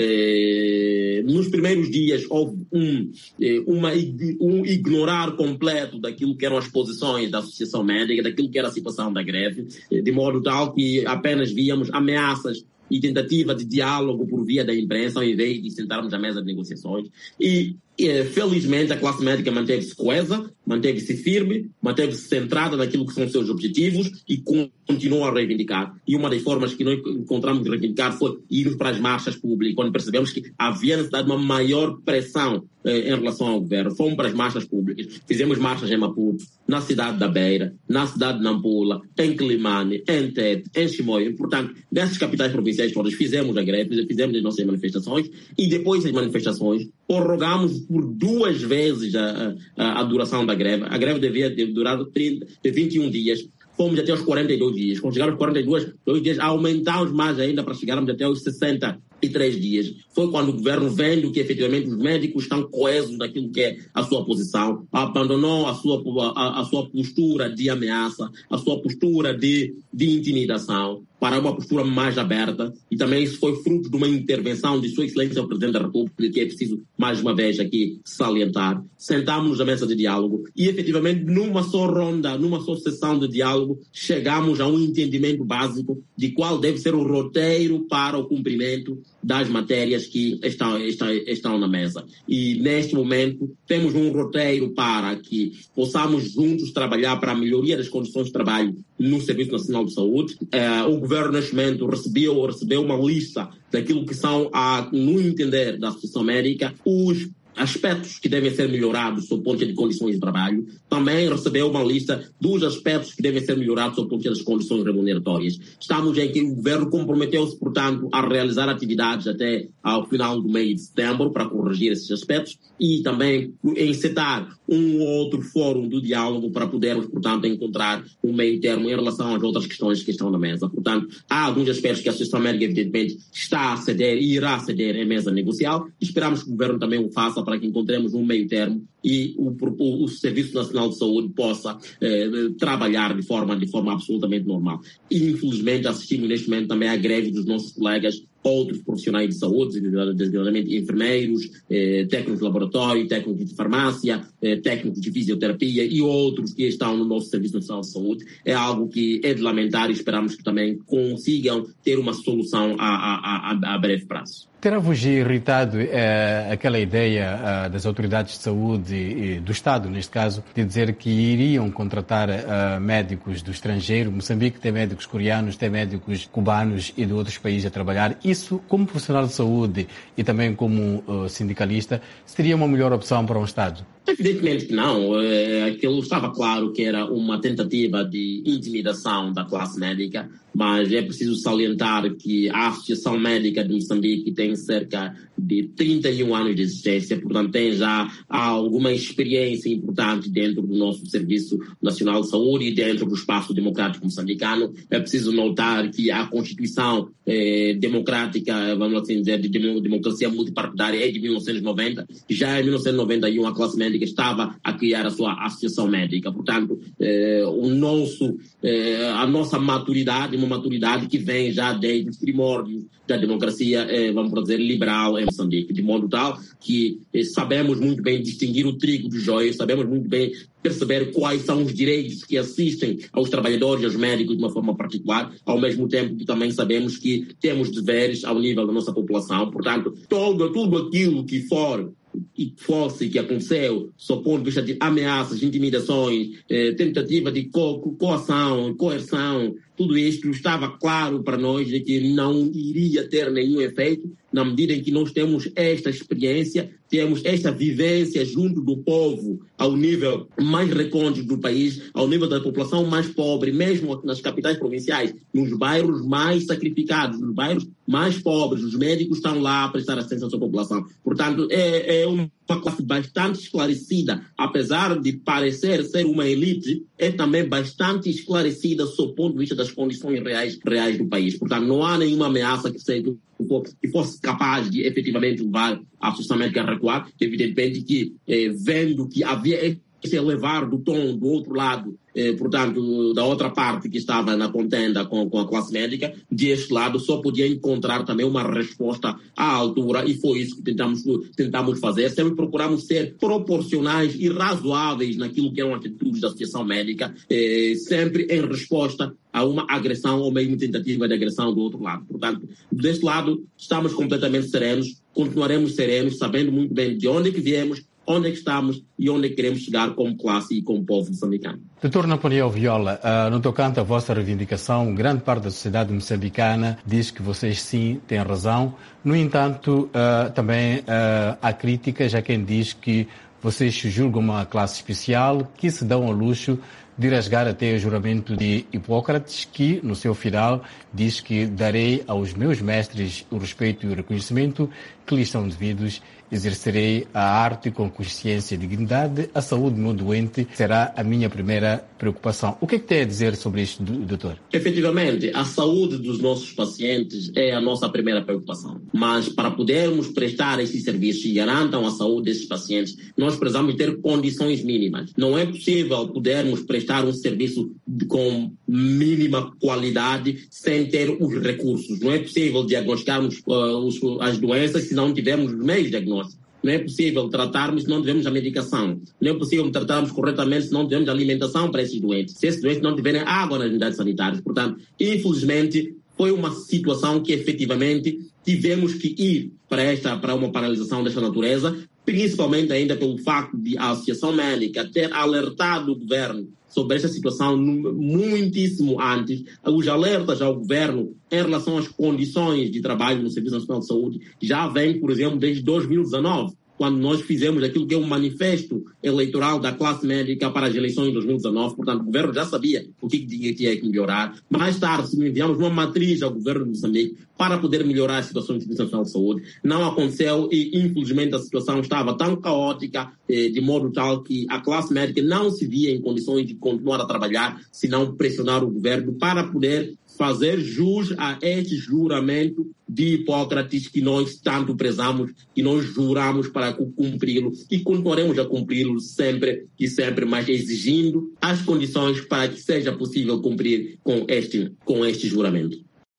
Eh, nos primeiros dias houve um, eh, uma, um ignorar completo daquilo que eram as posições da Associação Médica, daquilo que era a situação da greve, eh, de modo tal que apenas víamos ameaças e tentativa de diálogo por via da imprensa ao invés de sentarmos à mesa de negociações. E, e felizmente a classe médica manteve-se coesa, manteve-se firme, manteve-se centrada naquilo que são seus objetivos e continua a reivindicar. E uma das formas que nós encontramos de reivindicar foi irmos para as marchas públicas, quando percebemos que havia necessidade de uma maior pressão eh, em relação ao governo. Fomos para as marchas públicas, fizemos marchas em Maputo, na cidade da Beira, na cidade de Nampula, em Climane, em Tete, em Chimoio. Portanto, nessas capitais provinciais todas fizemos a greve, fizemos as nossas manifestações e depois das manifestações prorrogamos por duas vezes a, a, a duração da greve. A greve devia ter durado trinta, vinte e um dias. Fomos até aos quarenta e dois dias. Quando chegarmos aos quarenta e dois dias, aumentamos mais ainda para chegarmos até aos sessenta e três dias. Foi quando o governo, vendo que efetivamente os médicos estão coesos naquilo que é a sua posição, abandonou a sua, a, a sua postura de ameaça, a sua postura de, de intimidação, para uma postura mais aberta, e também isso foi fruto de uma intervenção de Sua Excelência o Presidente da República, que é preciso, mais uma vez, aqui salientar. Sentámos-nos à mesa de diálogo e, efetivamente, numa só ronda, numa só sessão de diálogo, chegamos a um entendimento básico de qual deve ser o roteiro para o cumprimento das matérias que estão, estão, estão na mesa. E, neste momento, temos um roteiro para que possamos juntos trabalhar para a melhoria das condições de trabalho no Serviço Nacional de Saúde. Uh, o governo, neste momento, recebeu, recebeu uma lista daquilo que são, a, no entender da Associação Médica, os aspectos que devem ser melhorados sob o ponto de condições de trabalho. Também recebeu uma lista dos aspectos que devem ser melhorados sob o ponto das condições remuneratórias. Estamos em que o governo comprometeu-se, portanto, a realizar atividades até ao final do mês de setembro para corrigir esses aspectos e também encetar um ou outro fórum do diálogo para podermos, portanto, encontrar um meio termo em relação às outras questões que estão na mesa. Portanto, há alguns aspectos que a Associação Médica, evidentemente, está a ceder e irá ceder em mesa negocial. Esperamos que o governo também o faça para que encontremos um meio termo e o, o, o Serviço Nacional de Saúde possa eh, trabalhar de forma, de forma absolutamente normal. E, infelizmente, assistimos neste momento também à greve dos nossos colegas, outros profissionais de saúde, designadamente enfermeiros, eh, técnicos de laboratório, técnicos de farmácia, eh, técnicos de fisioterapia e outros que estão no nosso Serviço Nacional de Saúde. É algo que é de lamentar e esperamos que também consigam ter uma solução a, a, a, a breve prazo. Terá-vos irritado eh, aquela ideia eh, das autoridades de saúde e, e do Estado, neste caso, de dizer que iriam contratar eh, médicos do estrangeiro? Moçambique tem médicos coreanos, tem médicos cubanos e de outros países a trabalhar. Isso, como profissional de saúde e também como uh, sindicalista, seria uma melhor opção para um Estado? Evidentemente que não. É, aquilo estava claro que era uma tentativa de intimidação da classe médica mas é preciso salientar que a Associação Médica de Moçambique tem cerca de trinta e um anos de existência, portanto tem já alguma experiência importante dentro do nosso Serviço Nacional de Saúde e dentro do espaço democrático moçambicano. É preciso notar que a Constituição eh, democrática, vamos assim dizer, de democracia multipartidária é de mil novecentos e noventa, já em mil novecentos e noventa e um a classe médica estava a criar a sua associação médica. Portanto, eh, o nosso, eh, a nossa maturidade, uma maturidade que vem já desde os primórdios da democracia, eh, vamos dizer, liberal em Moçambique, de modo tal que eh, sabemos muito bem distinguir o trigo do joio, sabemos muito bem perceber quais são os direitos que assistem aos trabalhadores e aos médicos de uma forma particular, ao mesmo tempo que também sabemos que temos deveres ao nível da nossa população. Portanto, todo, tudo aquilo que for e fosse que aconteceu, sob o ponto de vista de ameaças, intimidações, eh, tentativa de co coação, coerção, tudo isto estava claro para nós de que não iria ter nenhum efeito na medida em que nós temos esta experiência, temos esta vivência junto do povo ao nível mais recôndito do país, ao nível da população mais pobre, mesmo nas capitais provinciais, nos bairros mais sacrificados, nos bairros mais pobres, os médicos estão lá a prestar assistência à sua população. Portanto, é, é uma classe bastante esclarecida, apesar de parecer ser uma elite, é também bastante esclarecida sob o ponto de vista das condições reais, reais do país. Portanto, não há nenhuma ameaça que, seja, que fosse capaz de efetivamente levar a Associação Médica a recuar. Evidentemente que, eh, vendo que havia esse elevar do tom do outro lado, eh, portanto, da outra parte que estava na contenda com, com a classe médica, deste lado só podia encontrar também uma resposta à altura, e foi isso que tentamos, tentamos fazer. Sempre procuramos ser proporcionais e razoáveis naquilo que eram atitudes da Associação Médica, eh, sempre em resposta a uma agressão ou mesmo tentativa de agressão do outro lado. Portanto, deste lado estamos completamente serenos, continuaremos serenos, sabendo muito bem de onde é que viemos, onde é que estamos e onde é que queremos chegar como classe e como povo moçambicano. doutor Napoleão Viola, uh, no tocante à vossa reivindicação, grande parte da sociedade moçambicana diz que vocês sim têm razão. No entanto, uh, também uh, há críticas a quem diz que vocês julgam uma classe especial, que se dão ao luxo de rasgar até o juramento de Hipócrates, que, no seu final, diz que darei aos meus mestres o respeito e o reconhecimento que lhes são devidos, exercerei a arte com consciência e dignidade, a saúde do meu doente será a minha primeira preocupação. O que é que tem a dizer sobre isto, doutor? Efetivamente, a saúde dos nossos pacientes é a nossa primeira preocupação. Mas para podermos prestar esses serviços que garantam a saúde desses pacientes, nós precisamos ter condições mínimas. Não é possível podermos prestar um serviço com mínima qualidade sem ter os recursos. Não é possível diagnosticarmos uh, os, as doenças se não tivermos os meios de diagnóstico. Não é possível tratarmos se não tivermos a medicação. Não é possível tratarmos corretamente se não tivermos alimentação para esses doentes. Se esses doentes não tiverem água nas unidades sanitárias. Portanto, infelizmente, foi uma situação que efetivamente tivemos que ir para, esta, para uma paralisação desta natureza, principalmente ainda pelo facto de a Associação Médica ter alertado o governo sobre esta situação muitíssimo antes. Os alertas ao governo em relação às condições de trabalho no Serviço Nacional de Saúde já vêm, por exemplo, desde dois mil e dezenove, quando nós fizemos aquilo que é um manifesto eleitoral da classe médica para as eleições de dois mil e dezenove. Portanto, o governo já sabia o que tinha, tinha que melhorar. Mais tarde, enviamos uma matriz ao governo de Moçambique para poder melhorar a situação do Serviço Nacional de Saúde. Não aconteceu e, infelizmente, a situação estava tão caótica, eh, de modo tal que a classe médica não se via em condições de continuar a trabalhar, se não pressionar o governo para poder fazer jus a este juramento de Hipócrates que nós tanto prezamos, que nós juramos para cumpri-lo e continuaremos a cumpri-lo sempre e sempre, mas exigindo as condições para que seja possível cumprir com este, com este juramento.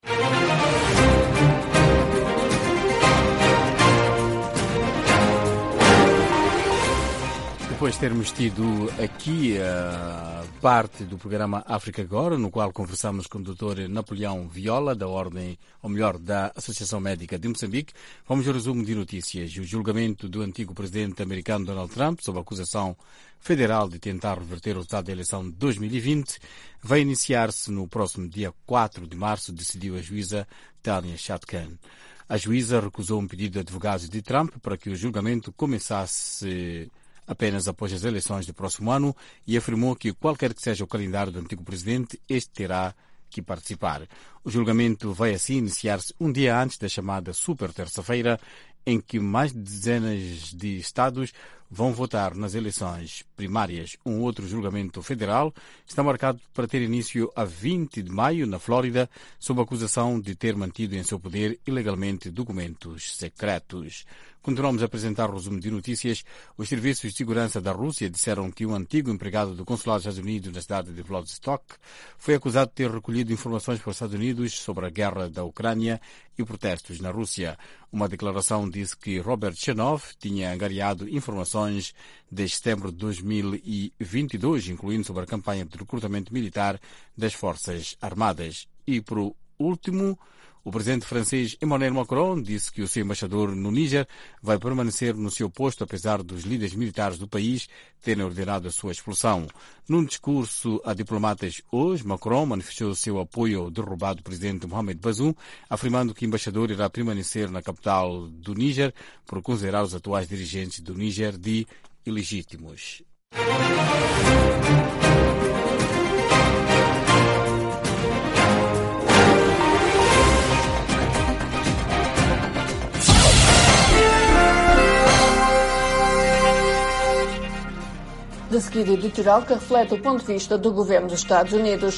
Depois de termos tido aqui a parte do programa África Agora, no qual conversamos com o doutor Napoleão Viola, da Ordem, ou melhor, da Associação Médica de Moçambique, vamos ao resumo de notícias. O julgamento do antigo presidente americano Donald Trump sob a acusação federal de tentar reverter o resultado da eleição de dois mil e vinte vai iniciar-se no próximo dia quatro de março, decidiu a juíza Tanya Chutkan. A juíza recusou um pedido de advogados de Trump para que o julgamento começasse apenas após as eleições do próximo ano e afirmou que qualquer que seja o calendário do antigo presidente, este terá que participar. O julgamento vai assim iniciar-se um dia antes da chamada Super Terça-feira, em que mais de dezenas de estados vão votar nas eleições primárias. Um outro julgamento federal está marcado para ter início a vinte de maio, na Flórida, sob acusação de ter mantido em seu poder ilegalmente documentos secretos. Continuamos a apresentar o resumo de notícias. Os serviços de segurança da Rússia disseram que um antigo empregado do consulado dos Estados Unidos na cidade de Vladivostok foi acusado de ter recolhido informações para os Estados Unidos sobre a guerra da Ucrânia e protestos na Rússia. Uma declaração disse que Robert Chenov tinha angariado informações desde setembro de dois mil e vinte e dois, incluindo sobre a campanha de recrutamento militar das Forças Armadas. E, por último, o presidente francês Emmanuel Macron disse que o seu embaixador no Níger vai permanecer no seu posto, apesar dos líderes militares do país terem ordenado a sua expulsão. Num discurso a diplomatas hoje, Macron manifestou o seu apoio ao derrubado presidente Mohamed Bazoum, afirmando que o embaixador irá permanecer na capital do Níger por considerar os atuais dirigentes do Níger de ilegítimos. De seguida, editorial que reflete o ponto de vista do governo dos Estados Unidos.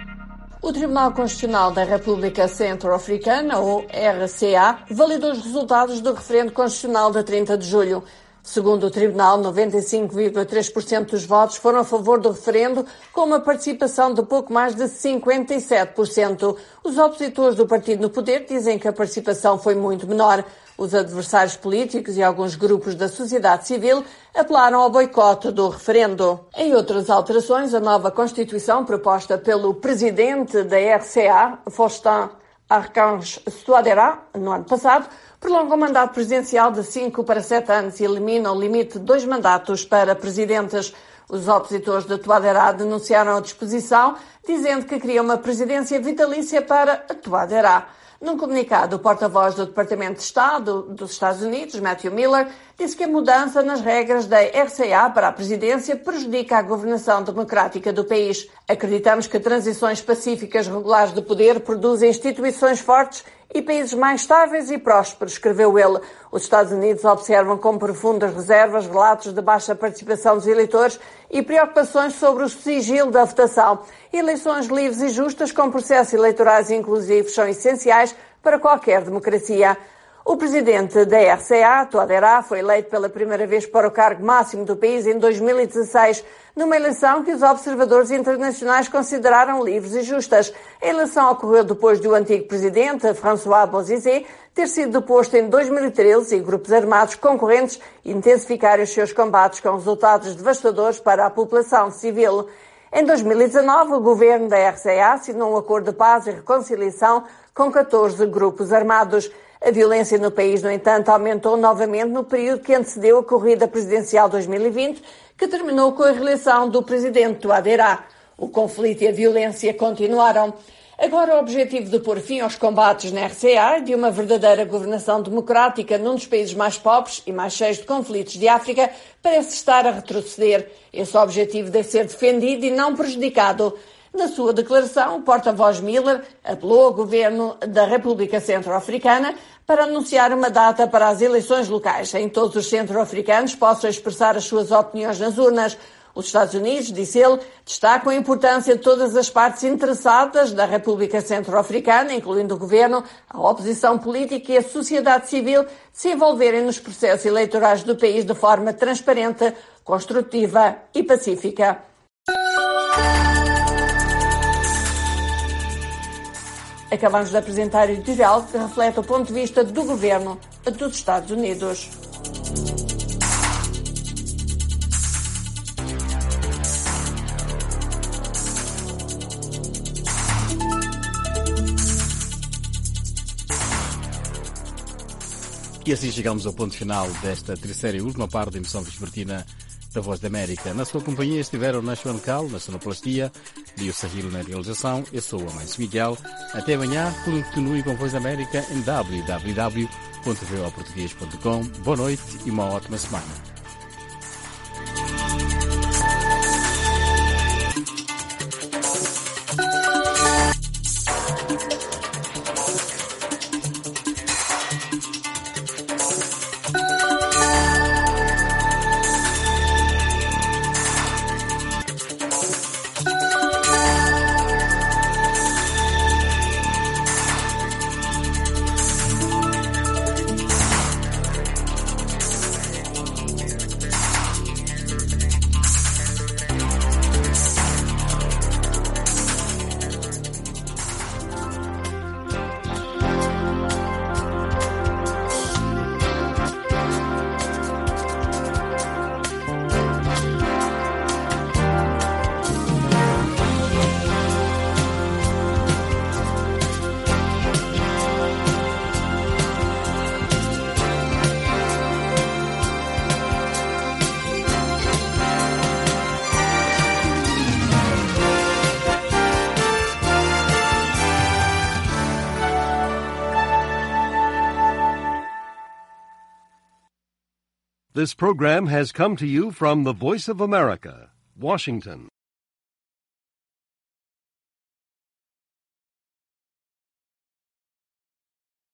O Tribunal Constitucional da República Centro-Africana, ou R C A, validou os resultados do referendo constitucional de trinta de julho. Segundo o Tribunal, noventa e cinco vírgula três por cento dos votos foram a favor do referendo, com uma participação de pouco mais de cinquenta e sete por cento. Os opositores do partido no poder dizem que a participação foi muito menor. Os adversários políticos e alguns grupos da sociedade civil apelaram ao boicote do referendo. Em outras alterações, a nova Constituição proposta pelo presidente da R C A, Faustin Archange Touadéra, no ano passado, prolonga o mandato presidencial de cinco para sete anos e elimina o limite de dois mandatos para presidentes. Os opositores de Touadéra denunciaram a disposição, dizendo que queria uma presidência vitalícia para Touadéra. Num comunicado, o porta-voz do Departamento de Estado dos Estados Unidos, Matthew Miller, disse que a mudança nas regras da R C A para a presidência prejudica a governação democrática do país. Acreditamos que transições pacíficas regulares de poder produzem instituições fortes e países mais estáveis e prósperos, escreveu ele. Os Estados Unidos observam com profundas reservas relatos de baixa participação dos eleitores e preocupações sobre o sigilo da votação. Eleições livres e justas com processos eleitorais inclusivos são essenciais para qualquer democracia. O presidente da R C A, Touadéra, foi eleito pela primeira vez para o cargo máximo do país em dois mil e dezesseis, numa eleição que os observadores internacionais consideraram livres e justas. A eleição ocorreu depois de o antigo presidente, François Bozizé, ter sido deposto em dois mil e treze e grupos armados concorrentes intensificarem os seus combates com resultados devastadores para a população civil. Em dois mil e dezanove, o governo da R C A assinou um acordo de paz e reconciliação com catorze grupos armados. A violência no país, no entanto, aumentou novamente no período que antecedeu a corrida presidencial dois mil e vinte, que terminou com a reeleição do presidente Touadéra. O conflito e a violência continuaram. Agora, o objetivo de pôr fim aos combates na R C A e de uma verdadeira governação democrática num dos países mais pobres e mais cheios de conflitos de África parece estar a retroceder. Esse objetivo deve ser defendido e não prejudicado. Na sua declaração, o porta-voz Miller apelou ao governo da República Centro-Africana para anunciar uma data para as eleições locais, em todos os centro-africanos possam expressar as suas opiniões nas urnas. Os Estados Unidos, disse ele, destacam a importância de todas as partes interessadas da República Centro-Africana, incluindo o governo, a oposição política e a sociedade civil, se envolverem nos processos eleitorais do país de forma transparente, construtiva e pacífica. Acabamos de apresentar o editorial que reflete o ponto de vista do governo dos Estados Unidos. E assim chegamos ao ponto final desta terceira e última parte da emissão vespertina da Voz da América. Na sua companhia estiveram Nacho Cal, na sonoplastia, Lio Sahil na realização. Eu sou o Amâncio Miguel. Até amanhã. Continue com a Voz da América em w w w ponto v o português ponto com. Boa noite e uma ótima semana. This program has come to you from the Voice of America, Washington.